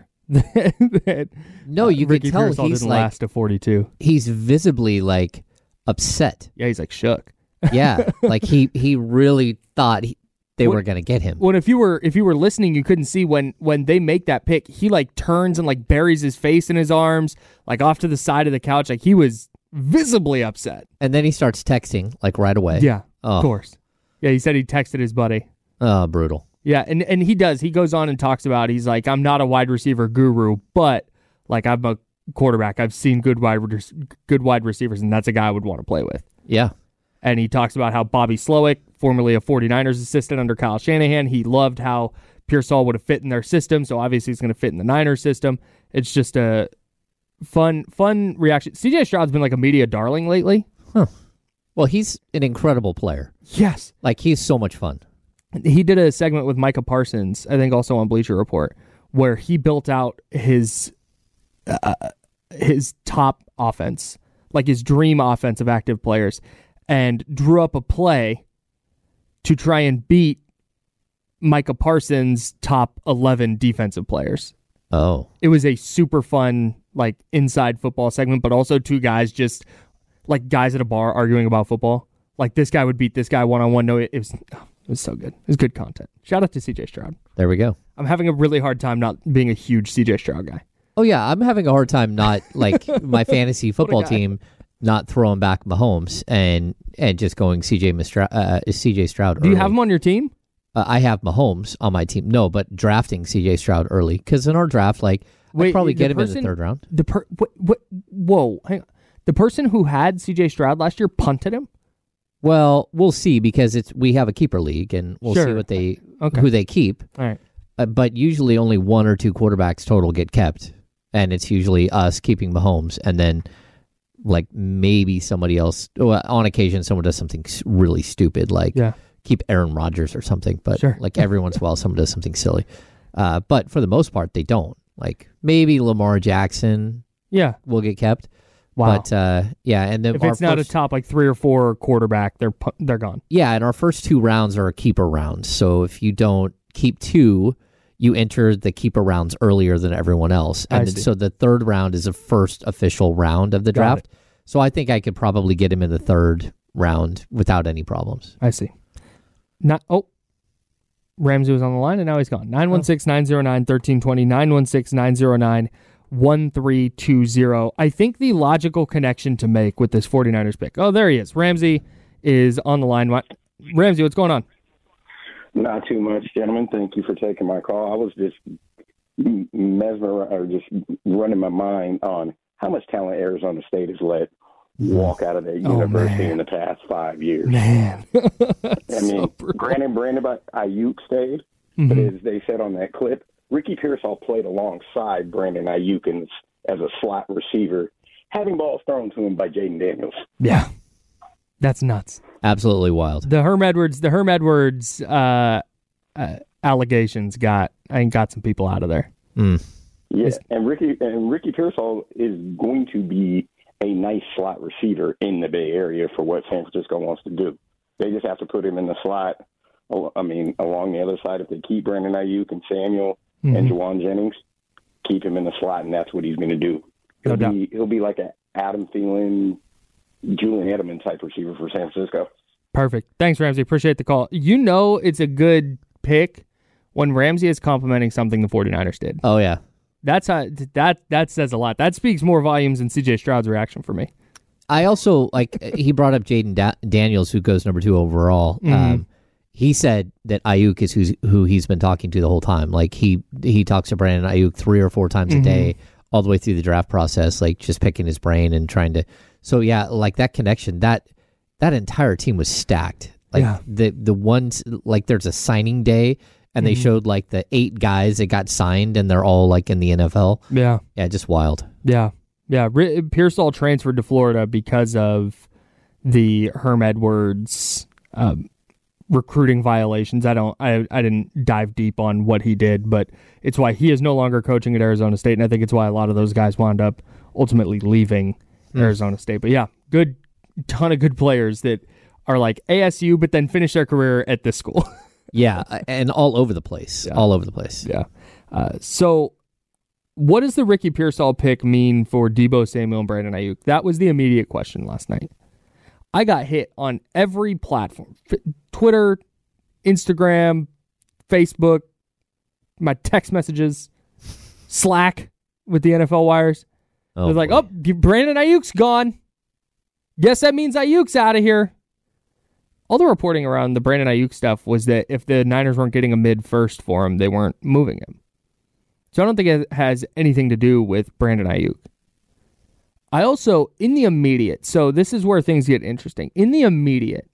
that, no, you uh, Ricky can tell Pearsall he's didn't like last to forty-two. He's visibly like upset. Yeah, he's like shook. Yeah, like he he really thought he, they When- were going to get him. When if you were if you were listening, you couldn't see when when they make that pick. He like turns and like buries his face in his arms, like off to the side of the couch. Like he was visibly upset. And then he starts texting like right away. Yeah, oh. of course. Yeah, he said he texted his buddy. Oh, brutal. Yeah, and, and he does. He goes on and talks about, he's like, I'm not a wide receiver guru, but like I'm a quarterback. I've seen good wide good wide receivers, and that's a guy I would want to play with. Yeah. And he talks about how Bobby Slowick, formerly a 49ers assistant under Kyle Shanahan, he loved how Pearsall would have fit in their system, so obviously he's going to fit in the Niners system. It's just a fun fun reaction. C J Stroud's been like a media darling lately. Huh. Well, he's an incredible player. Yes. Like, he's so much fun. He did a segment with Micah Parsons, I think also on Bleacher Report, where he built out his uh, his top offense, like his dream offense of active players, and drew up a play to try and beat Micah Parsons' top eleven defensive players. Oh. It was a super fun, like, inside football segment, but also two guys just, like, guys at a bar arguing about football. Like, this guy would beat this guy one-on-one. No, it, it was... It was so good. It was good content. Shout out to C J Stroud. There we go. I'm having a really hard time not being a huge C J Stroud guy. Oh, yeah. I'm having a hard time not, like, my fantasy football team not throwing back Mahomes and and just going C J Mistra- uh, C J Stroud Do early. you have him on your team? Uh, I have Mahomes on my team. No, but drafting C J Stroud early. Because in our draft, like, I'd probably get him person, in the third round. The per, what, what, whoa. Hang on. The person who had C J Stroud last year punted him? Well, we'll see because it's we have a keeper league and we'll Sure. see what they Okay. who they keep. All right. Uh, but usually only one or two quarterbacks total get kept, and it's usually us keeping Mahomes, and then like maybe somebody else. Well, on occasion, someone does something s- really stupid, like Yeah. keep Aaron Rodgers or something. But Sure. like every once in a while, someone does something silly. Uh, but for the most part, they don't. Like maybe Lamar Jackson Yeah. will get kept. Wow. But uh, yeah, and then If our it's not first- a top like three or four quarterback, they're pu- they're gone. Yeah, and our first two rounds are keeper rounds. So if you don't keep two, you enter the keeper rounds earlier than everyone else. I And see. so the third round is the first official round of the Got draft. So I think I could probably get him in the third round without any problems. I see. Not oh. Ramsey was on the line and now he's gone. nine one six, nine zero nine, one three two zero, nine one six, nine zero nine, one three two zero. I think the logical connection to make with this 49ers pick. Oh, there he is. Ramsey is on the line. What- Ramsey, what's going on? Not too much, gentlemen. Thank you for taking my call. I was just mesmerized, or just running my mind on how much talent Arizona State has let walk out of their Oh, university man. in the past five years. Man. I mean, granted, Brandon Ayuk stayed, Mhm. but as they said on that clip, Ricky Pearsall played alongside Brandon Ayuk in, as a slot receiver, having balls thrown to him by Jaden Daniels. Yeah. That's nuts. Absolutely wild. The Herm Edwards, the Herm Edwards uh, uh, allegations got I think got some people out of there. Mm. Yeah, and Ricky and Ricky Pearsall is going to be a nice slot receiver in the Bay Area for what San Francisco wants to do. They just have to put him in the slot. I mean, along the other side, if they keep Brandon Ayuk and Samuel Mhm. and Juwan Jennings, keep him in the slot, and that's what he's going to do. He'll No doubt. be he'll be like an Adam Thielen, Julian Edelman type receiver for San Francisco. Perfect. Thanks, Ramsey. Appreciate the call. You know it's a good pick when Ramsey is complimenting something the 49ers did. Oh, yeah. That's how, that that says a lot. That speaks more volumes than C J Stroud's reaction for me. I also, like, he brought up Jaden da- Daniels, who goes number two overall. Mm-hmm. Um, he said that Ayuk is who's, who he's been talking to the whole time. Like, he he talks to Brandon Ayuk three or four times mm-hmm. a day, all the way through the draft process, like, just picking his brain and trying to... So, yeah, like, that connection, that that entire team was stacked. Like, yeah. the, the ones... Like, there's a signing day, and they mm-hmm. showed, like, the eight guys that got signed, and they're all, like, in the N F L. Yeah. Yeah, just wild. Yeah. Yeah, Pearsall transferred to Florida because of the Herm Edwards um, recruiting violations. I don't, I, I didn't dive deep on what he did, but it's why he is no longer coaching at Arizona State, and I think it's why a lot of those guys wound up ultimately leaving mm. Arizona State. But yeah, good, ton of good players that are like A S U, but then finish their career at this school. Yeah, and all over the place, yeah. all over the place. Yeah. Uh, so. What does the Ricky Pearsall pick mean for Deebo Samuel and Brandon Ayuk? That was the immediate question last night. I got hit on every platform. F- Twitter, Instagram, Facebook, my text messages, Slack with the N F L wires. Oh, it was like, oh, Brandon Ayuk's gone. Guess that means Ayuk's out of here. All the reporting around the Brandon Ayuk stuff was that if the Niners weren't getting a mid-first for him, they weren't moving him. So I don't think it has anything to do with Brandon Ayuk. I also, in the immediate, so this is where things get interesting. In the immediate,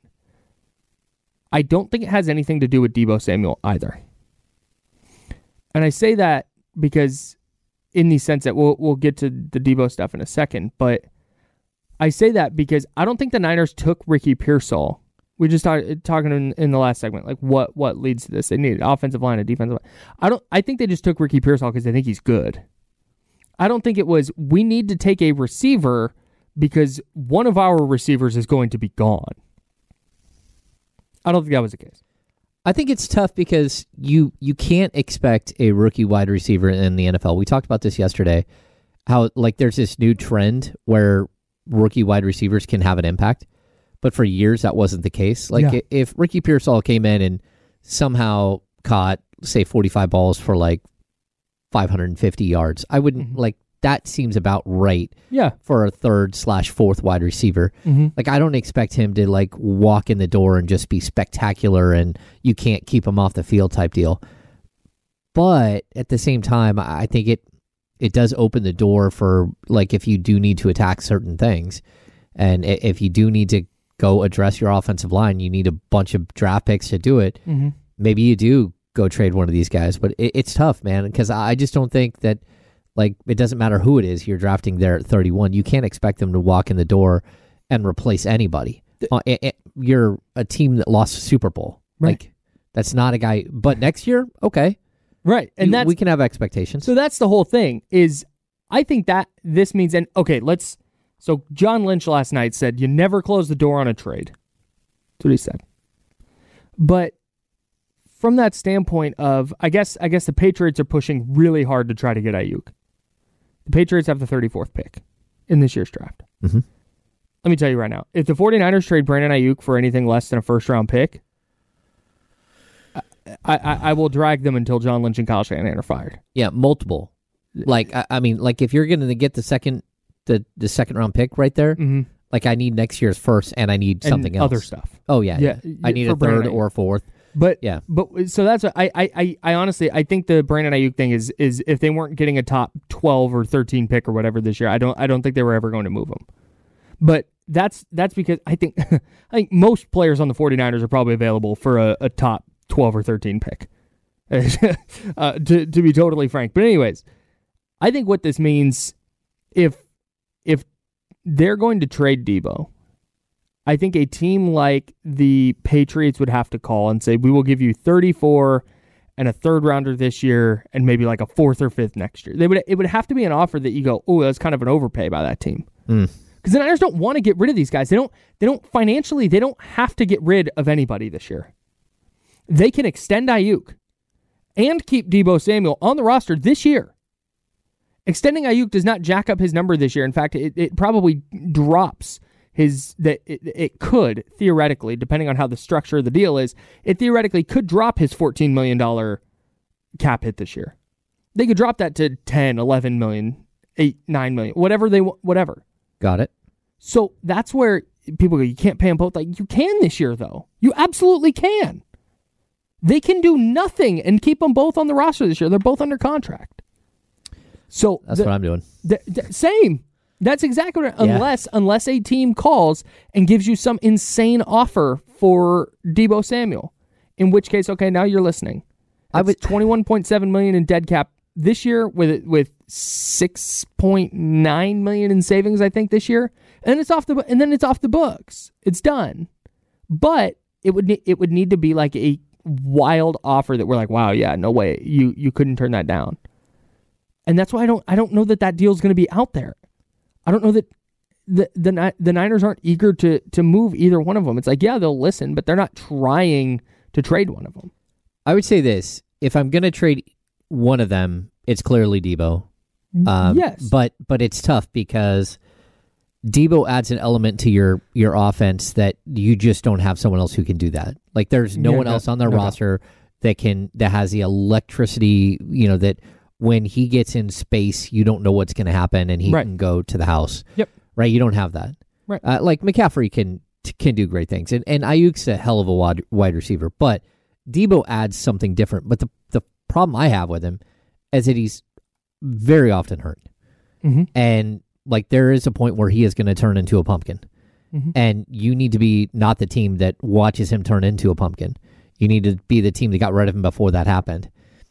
I don't think it has anything to do with Deebo Samuel either. And I say that because in the sense that we'll, we'll get to the Deebo stuff in a second, but I say that because I don't think the Niners took Ricky Pearsall. We just started talking in, in the last segment, like what what leads to this. They needed offensive line and defensive line. I don't. I think they just took Ricky Pearsall because they think he's good. I don't think it was, we need to take a receiver because one of our receivers is going to be gone. I don't think that was the case. I think it's tough because you you can't expect a rookie wide receiver in the N F L. We talked about this yesterday, how like there's this new trend where rookie wide receivers can have an impact. But for years, that wasn't the case. Like, yeah. if Ricky Pearsall came in and somehow caught, say, forty-five balls for, like, five hundred fifty yards, I wouldn't, mm-hmm. like, that seems about right yeah. for a third slash fourth wide receiver. Mm-hmm. Like, I don't expect him to, like, walk in the door and just be spectacular and you can't keep him off the field type deal. But at the same time, I think it it does open the door for, like, if you do need to attack certain things and if you do need to go address your offensive line, you need a bunch of draft picks to do it. Mm-hmm. Maybe you do go trade one of these guys, but it, it's tough, man, because I just don't think that, like, it doesn't matter who it is you're drafting there at thirty-one. You can't expect them to walk in the door and replace anybody. Uh, it, it, you're a team that lost a Super Bowl. Right. Like, that's not a guy, but next year, okay. Right, and you, that's, we can have expectations. So that's the whole thing, is I think that this means, and okay, let's, so John Lynch last night said, you never close the door on a trade. That's what he said. But from that standpoint of, I guess I guess the Patriots are pushing really hard to try to get Ayuk. The Patriots have the thirty-fourth pick in this year's draft. Mm-hmm. Let me tell you right now, if the 49ers trade Brandon Ayuk for anything less than a first-round pick, I, I, I will drag them until John Lynch and Kyle Shanahan are fired. Yeah, multiple. Like, I, I mean, like if you're going to get the second the, the second round pick right there, mm-hmm. like I need next year's first and I need something and else. Other stuff. Oh, yeah. yeah. I need a third or a fourth. But yeah, but so that's what I, I, I honestly I think the Brandon Ayuk thing is is if they weren't getting a top twelve or thirteen pick or whatever this year, I don't I don't think they were ever going to move him. But that's that's because I think I think most players on the 49ers are probably available for a, a top twelve or thirteen pick. uh, to to be totally frank. But anyways, I think what this means, if if they're going to trade Deebo, I think a team like the Patriots would have to call and say, we will give you thirty-four and a third rounder this year and maybe like a fourth or fifth next year. They would It would have to be an offer that you go, oh, that's kind of an overpay by that team. Mm. Because the Niners don't want to get rid of these guys. They don't, they don't financially, they don't have to get rid of anybody this year. They can extend Ayuk and keep Deebo Samuel on the roster this year. Extending Ayuk does not jack up his number this year. In fact, it, it probably drops his, that it, it could, theoretically, depending on how the structure of the deal is, it theoretically could drop his fourteen million dollars cap hit this year. They could drop that to ten, eleven million, eight, nine million, whatever they want, whatever. Got it. So that's where people go, you can't pay them both. Like, you can this year, though. You absolutely can. They can do nothing and keep them both on the roster this year. They're both under contract. So that's the, what I'm doing. The, the, same. That's exactly what, yeah. unless unless a team calls and gives you some insane offer for Deebo Samuel, in which case, okay, now you're listening. I would twenty-one point seven million in dead cap this year with with six point nine million in savings, I think, this year, and it's off the and then it's off the books. It's done, but it would ne- it would need to be like a wild offer that we're like, wow, yeah, no way, you you couldn't turn that down, and that's why I don't I don't know that that deal is going to be out there. I don't know that the the the Niners aren't eager to to move either one of them. It's like, yeah, they'll listen, but they're not trying to trade one of them. I would say this: if I'm going to trade one of them, it's clearly Deebo. Um, yes, but but it's tough because Deebo adds an element to your your offense that you just don't have someone else who can do that. Like, there's no yeah, one no, else on their no roster doubt. that can that has the electricity. You know, that when he gets in space, you don't know what's going to happen, and he right. can go to the house. Yep. Right. You don't have that. Right. Uh, like McCaffrey can can do great things, and and Ayuk's a hell of a wide, wide receiver, but Deebo adds something different. But the the problem I have with him is that he's very often hurt. Mm-hmm. And like, there is a point where he is going to turn into a pumpkin. Mm-hmm. And you need to be not the team that watches him turn into a pumpkin. You need to be the team that got rid of him before that happened.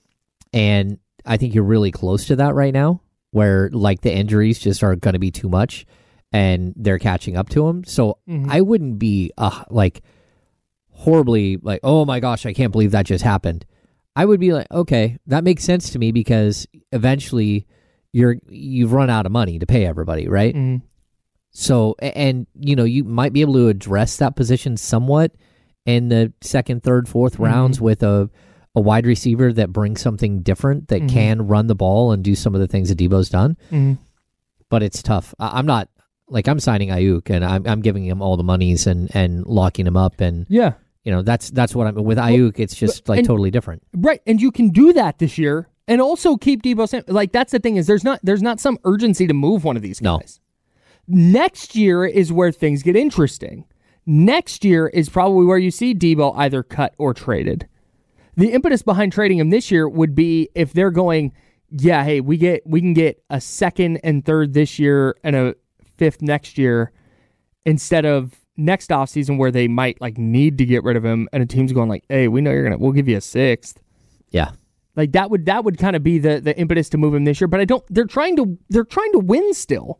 And I think you're really close to that right now, where like the injuries just are going to be too much and they're catching up to him. So mm-hmm. I wouldn't be uh, like horribly like, oh my gosh, I can't believe that just happened. I would be like, okay, that makes sense to me because eventually you're you've run out of money to pay everybody, right? Mm-hmm. So, and you know, you might be able to address that position somewhat in the second, third, fourth mm-hmm. rounds with a a wide receiver that brings something different that mm-hmm. can run the ball and do some of the things that Deebo's done. Mm-hmm. But it's tough. I, I'm not like I'm signing Ayuk and I'm I'm giving him all the monies and and locking him up and yeah. You know, that's that's what I'm with Ayuk. It's just like and, totally different, right? And you can do that this year, and also keep Deebo Samuel. Like, that's the thing is, there's not there's not some urgency to move one of these guys. No. Next year is where things get interesting. Next year is probably where you see Deebo either cut or traded. The impetus behind trading him this year would be if they're going, yeah, hey, we get we can get a second and third this year and a fifth next year, instead of next offseason where they might like need to get rid of him and a team's going like, hey, we know you're gonna we'll give you a sixth. Yeah. Like that would that would kind of be the the impetus to move him this year. But I don't they're trying to they're trying to win still.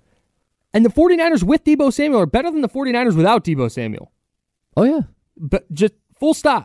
And the 49ers with Deebo Samuel are better than the 49ers without Deebo Samuel. Oh yeah. But just full stop.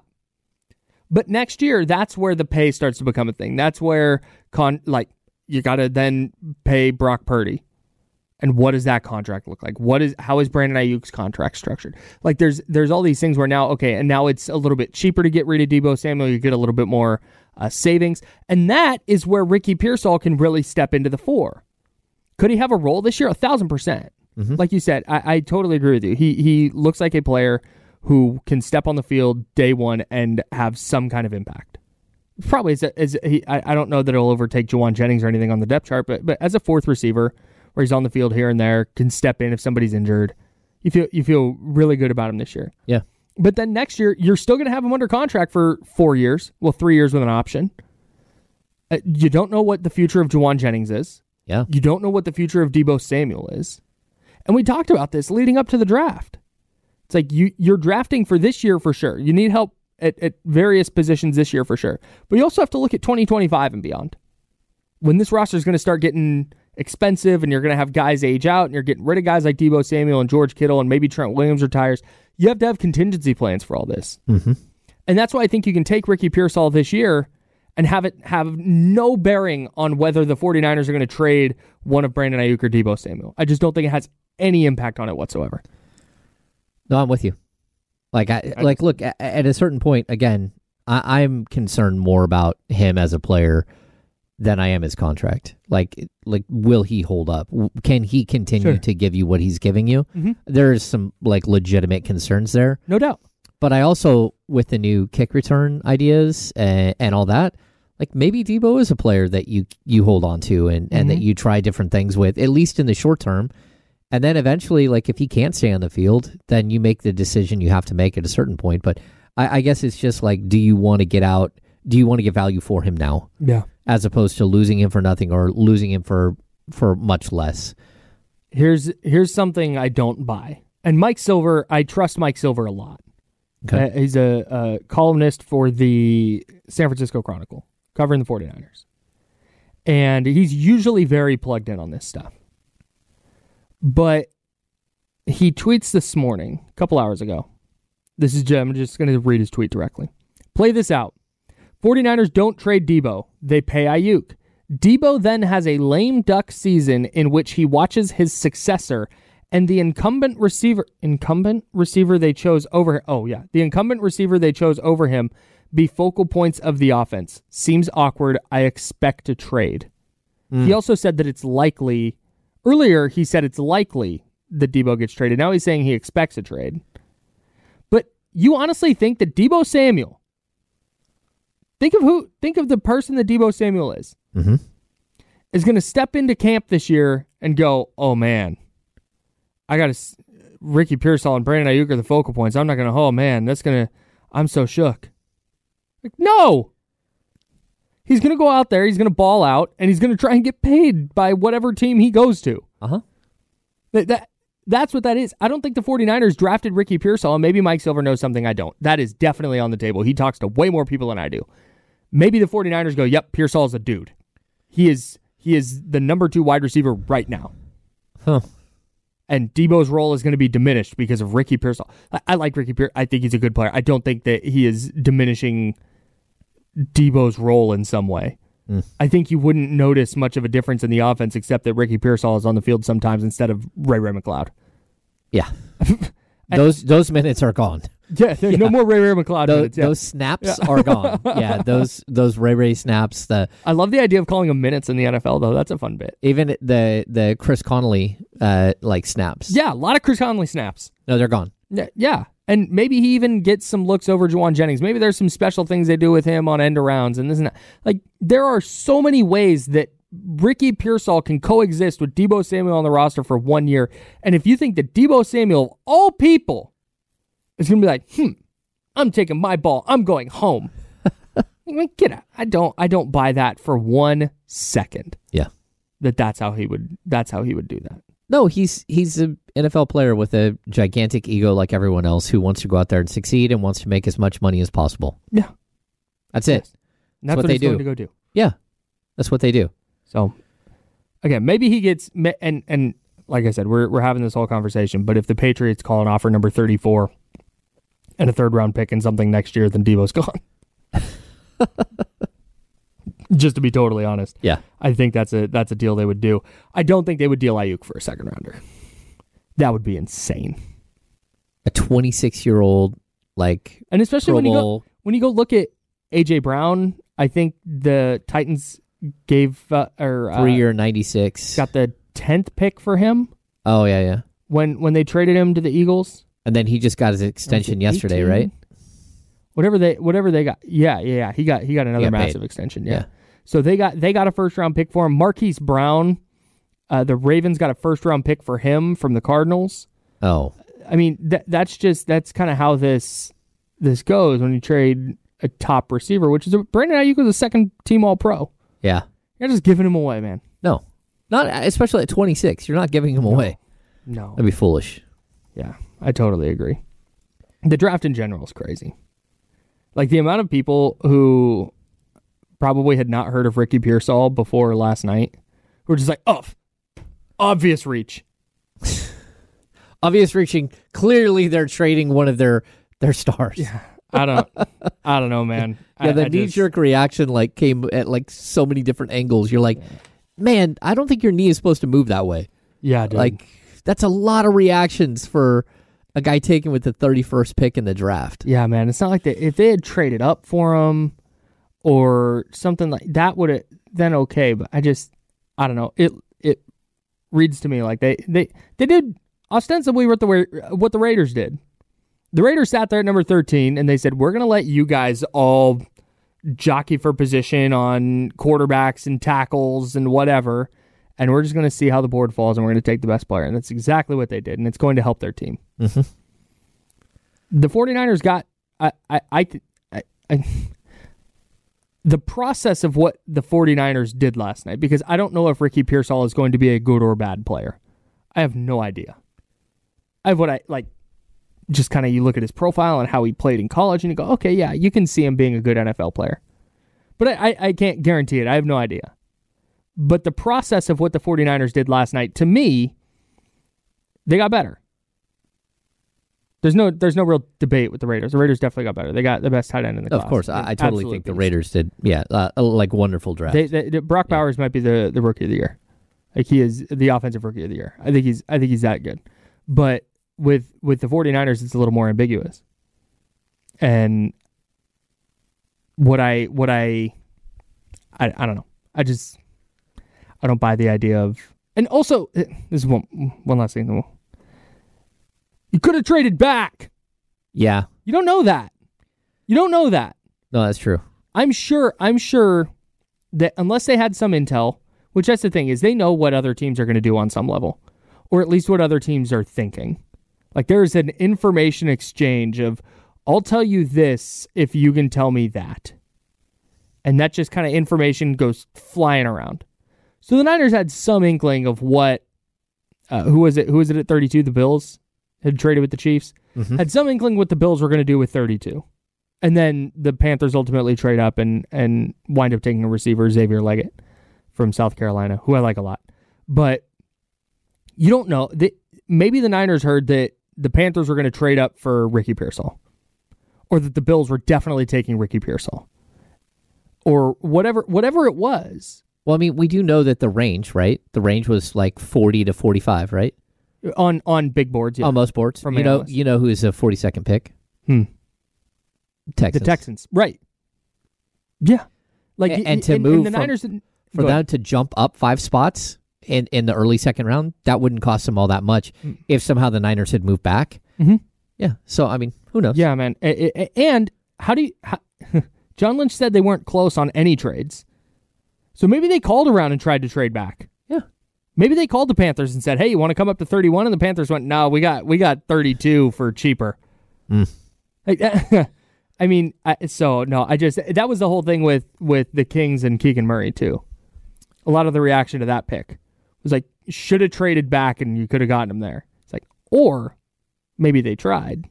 But next year, that's where the pay starts to become a thing. That's where con like you gotta then pay Brock Purdy. And what does that contract look like? What is how is Brandon Ayuk's contract structured? Like there's there's all these things where now, okay, and now it's a little bit cheaper to get rid of Deebo Samuel. You get a little bit more uh, savings. And that is where Ricky Pearsall can really step into the fore. Could he have a role this year? A thousand percent. Mm-hmm. Like you said, I, I totally agree with you. He he looks like a player who can step on the field day one and have some kind of impact. Probably as, a, as a, he, I, I don't know that he'll overtake Juwan Jennings or anything on the depth chart, but but as a fourth receiver, where he's on the field here and there, can step in if somebody's injured. You feel you feel really good about him this year. Yeah. But then next year, you're still going to have him under contract for four years. Well, three years with an option. Uh, you don't know what the future of Juwan Jennings is. Yeah. You don't know what the future of Deebo Samuel is. And we talked about this leading up to the draft. It's like you, you're drafting for this year for sure. You need help at, at various positions this year for sure. But you also have to look at twenty twenty-five and beyond. When this roster is going to start getting expensive and you're going to have guys age out and you're getting rid of guys like Deebo Samuel and George Kittle and maybe Trent Williams retires, you have to have contingency plans for all this. Mm-hmm. And that's why I think you can take Ricky Pearsall this year and have it have no bearing on whether the 49ers are going to trade one of Brandon Ayuk or Deebo Samuel. I just don't think it has any impact on it whatsoever. No, I'm with you. Like, I, I like, look, at, at a certain point, again, I, I'm concerned more about him as a player than I am his contract. Like, like, will he hold up? Can he continue Sure. to give you what he's giving you? Mm-hmm. There's some like legitimate concerns there, No doubt. but I also, with the new kick return ideas and, and all that, like maybe Deebo is a player that you you hold on to and, and Mhm. that you try different things with, at least in the short term, And then eventually, like, if he can't stay on the field, then you make the decision you have to make at a certain point. But I, I guess it's just like, do you want to get out? Do you want to get value for him now? Yeah. As opposed to losing him for nothing or losing him for, for much less. Here's here's something I don't buy. And Mike Silver, I trust Mike Silver a lot. Okay. Uh, he's a, a columnist for the San Francisco Chronicle, covering the 49ers. And he's usually very plugged in on this stuff. But he tweets this morning, a couple hours ago. This is I'm just going to read his tweet directly. Play this out. 49ers don't trade Debo. They pay Ayuk. Debo then has a lame duck season in which he watches his successor and the incumbent receiver incumbent receiver they chose over oh yeah, the incumbent receiver they chose over him be focal points of the offense. Seems awkward. I expect to trade. Mm. He also said that it's likely earlier he said it's likely that Debo gets traded. Now he's saying he expects a trade. But you honestly think that Debo Samuel Think of who think of the person that Debo Samuel is. Mm-hmm. Is going to step into camp this year and go, oh man, I got to, Ricky Pearsall and Brandon Ayuk are the focal points. I'm not going to, oh man, that's going to, I'm so shook. Like, no. He's going to go out there, he's going to ball out, and he's going to try and get paid by whatever team he goes to. Uh-huh. That, that That's what that is. I don't think the 49ers drafted Ricky Pearsall, and maybe Mike Silver knows something I don't. That is definitely on the table. He talks to way more people than I do. Maybe the 49ers go, yep, Pearsall is a dude. He is he is the number two wide receiver right now. Huh. And Debo's role is going to be diminished because of Ricky Pearsall. I, I like Ricky Pearsall. I think he's a good player. I don't think that he is diminishing Debo's role in some way. Mm. I think you wouldn't notice much of a difference in the offense except that Ricky Pearsall is on the field sometimes instead of Ray Ray McCloud. Yeah. those those minutes are gone. Yeah, there's yeah. no more Ray Ray McCloud those, minutes. Yeah. Those snaps yeah. are gone. Yeah, those those Ray Ray snaps. The I love the idea of calling them minutes in the N F L, though. That's a fun bit. Even the the Chris Connolly uh, like snaps. Yeah, a lot of Chris Connolly snaps. No, they're gone. Yeah, yeah. And maybe he even gets some looks over Juwan Jennings. Maybe there's some special things they do with him on end arounds and this and that. Like, there are so many ways that Ricky Pearsall can coexist with Debo Samuel on the roster for one year. And if you think that Debo Samuel, of all people, is going to be like, hmm, I'm taking my ball, I'm going home. I mean, get out. I don't, I don't buy that for one second. Yeah. That that's how he would, that's how he would do that. No, he's he's an N F L player with a gigantic ego like everyone else who wants to go out there and succeed and wants to make as much money as possible. Yeah. That's it. Yes. That's, that's what, what they he's do. going to go do. Yeah. That's what they do. So, again, maybe he gets, and and like I said, we're we're having this whole conversation, but if the Patriots call an offer number thirty-four and a third round pick and something next year, then Debo's gone. Just to be totally honest. Yeah. I think that's a that's a deal they would do. I don't think they would deal Ayuk for a second rounder. That would be insane. A twenty-six-year-old, like, and especially Pro when you Bowl. go when you go look at A J Brown, I think the Titans gave uh, or uh, three-year ninety-six. Got the tenth pick for him. Oh, yeah, yeah. When when they traded him to the Eagles. And then he just got his extension yesterday, eighteen? right? Whatever they whatever they got. Yeah, yeah, yeah. He got he got another got massive paid. extension. Yeah. Yeah. So they got they got a first round pick for him. Marquise Brown, uh, the Ravens got a first round pick for him from the Cardinals. Oh. I mean, that that's just that's kind of how this this goes when you trade a top receiver, which is a, Brandon Ayuk was a second team All Pro. Yeah. You're just giving him away, man. No. Not especially at twenty-six. You're not giving him No. away. No. That'd be foolish. Yeah, I totally agree. The draft in general is crazy. Like the amount of people who probably had not heard of Ricky Pearsall before last night were just like, oh, obvious reach. Obvious reaching. Clearly they're trading one of their their stars. Yeah. I don't I don't know, man. Yeah, I, the I knee just, jerk reaction like came at like so many different angles. You're like, man, I don't think your knee is supposed to move that way. Yeah, dude. Like that's a lot of reactions for a guy taken with the thirty-first pick in the draft. Yeah, man. It's not like they if they had traded up for him or something like that would have then okay, but I just I don't know. It it reads to me like they they, they did ostensibly what the what the Raiders did. The Raiders sat there at number thirteen and they said, "We're going to let you guys all jockey for position on quarterbacks and tackles and whatever, and we're just going to see how the board falls, and we're going to take the best player. And that's exactly what they did, and it's going to help their team. Mm-hmm. The 49ers got I, I, I, I, I the process of what the 49ers did last night, because I don't know if Ricky Pearsall is going to be a good or bad player. I have no idea. I have what I like. Just kind of you look at his profile and how he played in college, and you go, okay, yeah, you can see him being a good N F L player. But I, I, I can't guarantee it. I have no idea. But the process of what the 49ers did last night, to me, they got better. There's no there's no real debate with the Raiders. The Raiders definitely got better. They got the best tight end in the class. Of course, I, I totally think the Raiders did, yeah, uh, like wonderful draft. They, they, Brock yeah. Bowers might be the, the rookie of the year. Like he is the offensive rookie of the year. I think he's I think he's that good. But with with the 49ers, it's a little more ambiguous. And what I what I I, I don't know. I just I don't buy the idea of, and also this is one one last thing. You could have traded back. Yeah. You don't know that. You don't know that. No, that's true. I'm sure I'm sure that unless they had some intel, which that's the thing, is they know what other teams are going to do on some level, or at least what other teams are thinking. Like there's an information exchange of, I'll tell you this if you can tell me that. And that just kind of information goes flying around. So the Niners had some inkling of what, uh, who was it? Who was it at thirty-two? The Bills had traded with the Chiefs. Mm-hmm. Had some inkling what the Bills were going to do with thirty-two. And then the Panthers ultimately trade up and, and wind up taking a receiver, Xavier Leggett from South Carolina, who I like a lot. But you don't know. The, maybe the Niners heard that the Panthers were going to trade up for Ricky Pearsall, or that the Bills were definitely taking Ricky Pearsall, or whatever whatever it was. Well, I mean, we do know that the range, right? The range was like forty to forty-five, right? On on big boards, yeah. On most boards. From you know, analysts. you know who is a forty-second pick? Hmm. Texans. The Texans, right? Yeah. Like and, and to and, move and the from, Niners for them ahead. to jump up five spots in, in the early second round, that wouldn't cost them all that much mm. if somehow the Niners had moved back. Mm-hmm. Yeah. So I mean, who knows? Yeah, man. And how do you? How, John Lynch said they weren't close on any trades, so maybe they called around and tried to trade back. Yeah. Maybe they called the Panthers and said, "Hey, you want to come up to thirty-one?" And the Panthers went, "No, we got we got thirty-two for cheaper." Mm. Like, I mean, I, so no, I just that was the whole thing with with the Kings and Keegan Murray too. A lot of the reaction to that pick was like, should have traded back and you could have gotten him there. It's like, or maybe they tried.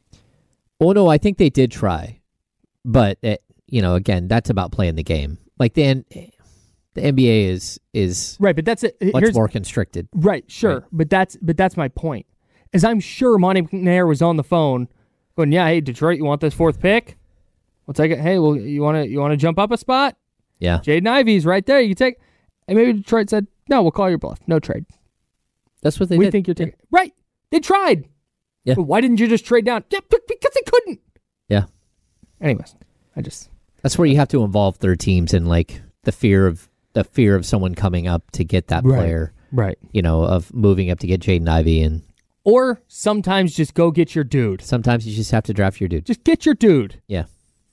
Oh no, I think they did try, but it, you know, again, that's about playing the game. Like the the N B A is is right, but that's it. Much Here's, more constricted. Right, sure, right. but that's but that's my point. As I'm sure Monty McNair was on the phone. Going, yeah, hey, Detroit, you want this fourth pick? We'll take it. Hey, well, you want to you want to jump up a spot? Yeah. Jaden Ivey's right there. You can take. And maybe Detroit said, no, we'll call your bluff. No trade. That's what they we did. We think you're taking. Yeah. Right. They tried. Yeah. But why didn't you just trade down? Yeah, because they couldn't. Yeah. Anyways, I just. That's where you have to involve third teams in like the fear of the fear of someone coming up to get that right. player. Right. You know, of moving up to get Jaden Ivey and. Or sometimes just go get your dude. Sometimes you just have to draft your dude. Just get your dude. Yeah.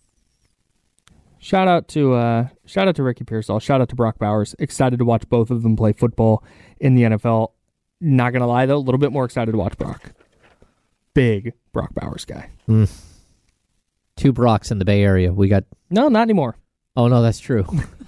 Shout out to uh, shout out to Ricky Pearsall. Shout out to Brock Bowers. Excited to watch both of them play football in the N F L. Not gonna lie though, a little bit more excited to watch Brock. Big Brock Bowers guy. Mm. Two Brocks in the Bay Area. We got no, not anymore. Oh no, that's true.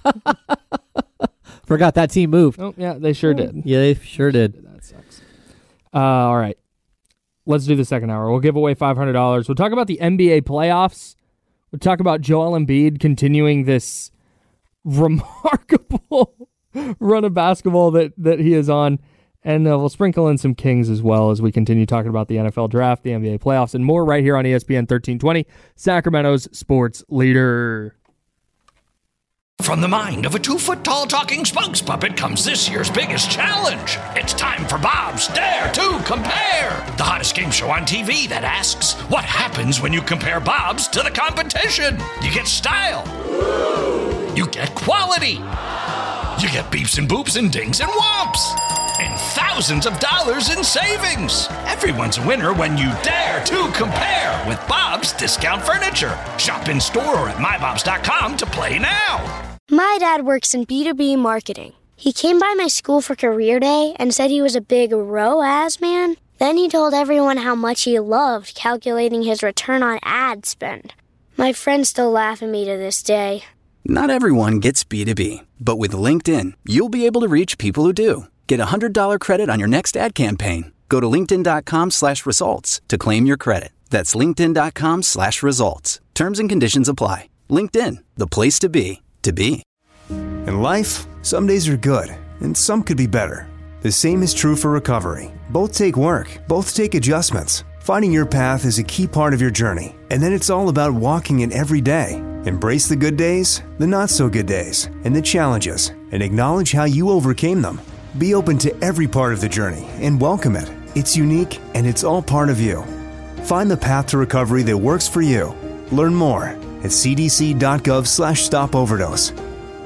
Forgot that team moved. Oh yeah, they sure did. Yeah, they sure did. That sucks. Uh, all right, let's do the second hour. We'll give away five hundred dollars. We'll talk about the N B A playoffs. We'll talk about Joel Embiid continuing this remarkable run of basketball that, that he is on. And uh, we'll sprinkle in some Kings as well as we continue talking about the N F L draft, the N B A playoffs, and more right here on E S P N thirteen twenty, Sacramento's sports leader. From the mind of a two-foot-tall talking spokes puppet comes this year's biggest challenge. It's time for Bob's Dare to Compare, the hottest game show on T V that asks, what happens when you compare Bob's to the competition? You get style. You get quality. You get beeps and boops and dings and whomps. And thousands of dollars in savings. Everyone's a winner when you dare to compare with Bob's Discount Furniture. Shop in store or at my bobs dot com to play now. My dad works in B two B marketing. He came by my school for career day and said he was a big R O A S man. Then he told everyone how much he loved calculating his return on ad spend. My friends still laugh at me to this day. Not everyone gets B two B, but with LinkedIn, you'll be able to reach people who do. Get a one hundred dollars credit on your next ad campaign. Go to linkedin.com slash results to claim your credit. That's linkedin.com slash results. Terms and conditions apply. LinkedIn, the place to be, to be. In life, some days are good, and some could be better. The same is true for recovery. Both take work, both take adjustments. Finding your path is a key part of your journey, and then it's all about walking it every day. Embrace the good days, the not-so-good days, and the challenges, and acknowledge how you overcame them. Be open to every part of the journey and welcome it. It's unique, and it's all part of you. Find the path to recovery that works for you. Learn more at cdc.gov slash stop overdose.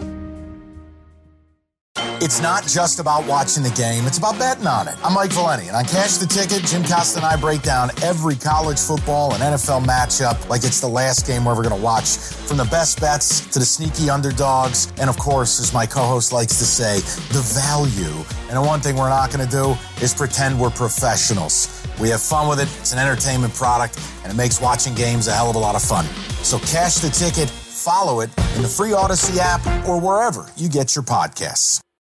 It's not just about watching the game, it's about betting on it. I'm Mike Valeni, and on Cash the Ticket, Jim Costa and I break down every college football and N F L matchup like it's the last game we're ever going to watch, from the best bets to the sneaky underdogs, and of course, as my co-host likes to say, the value. And the one thing we're not going to do is pretend we're professionals. We have fun with it, it's an entertainment product, and it makes watching games a hell of a lot of fun. So Cash the Ticket, follow it in the free Odyssey app or wherever you get your podcasts.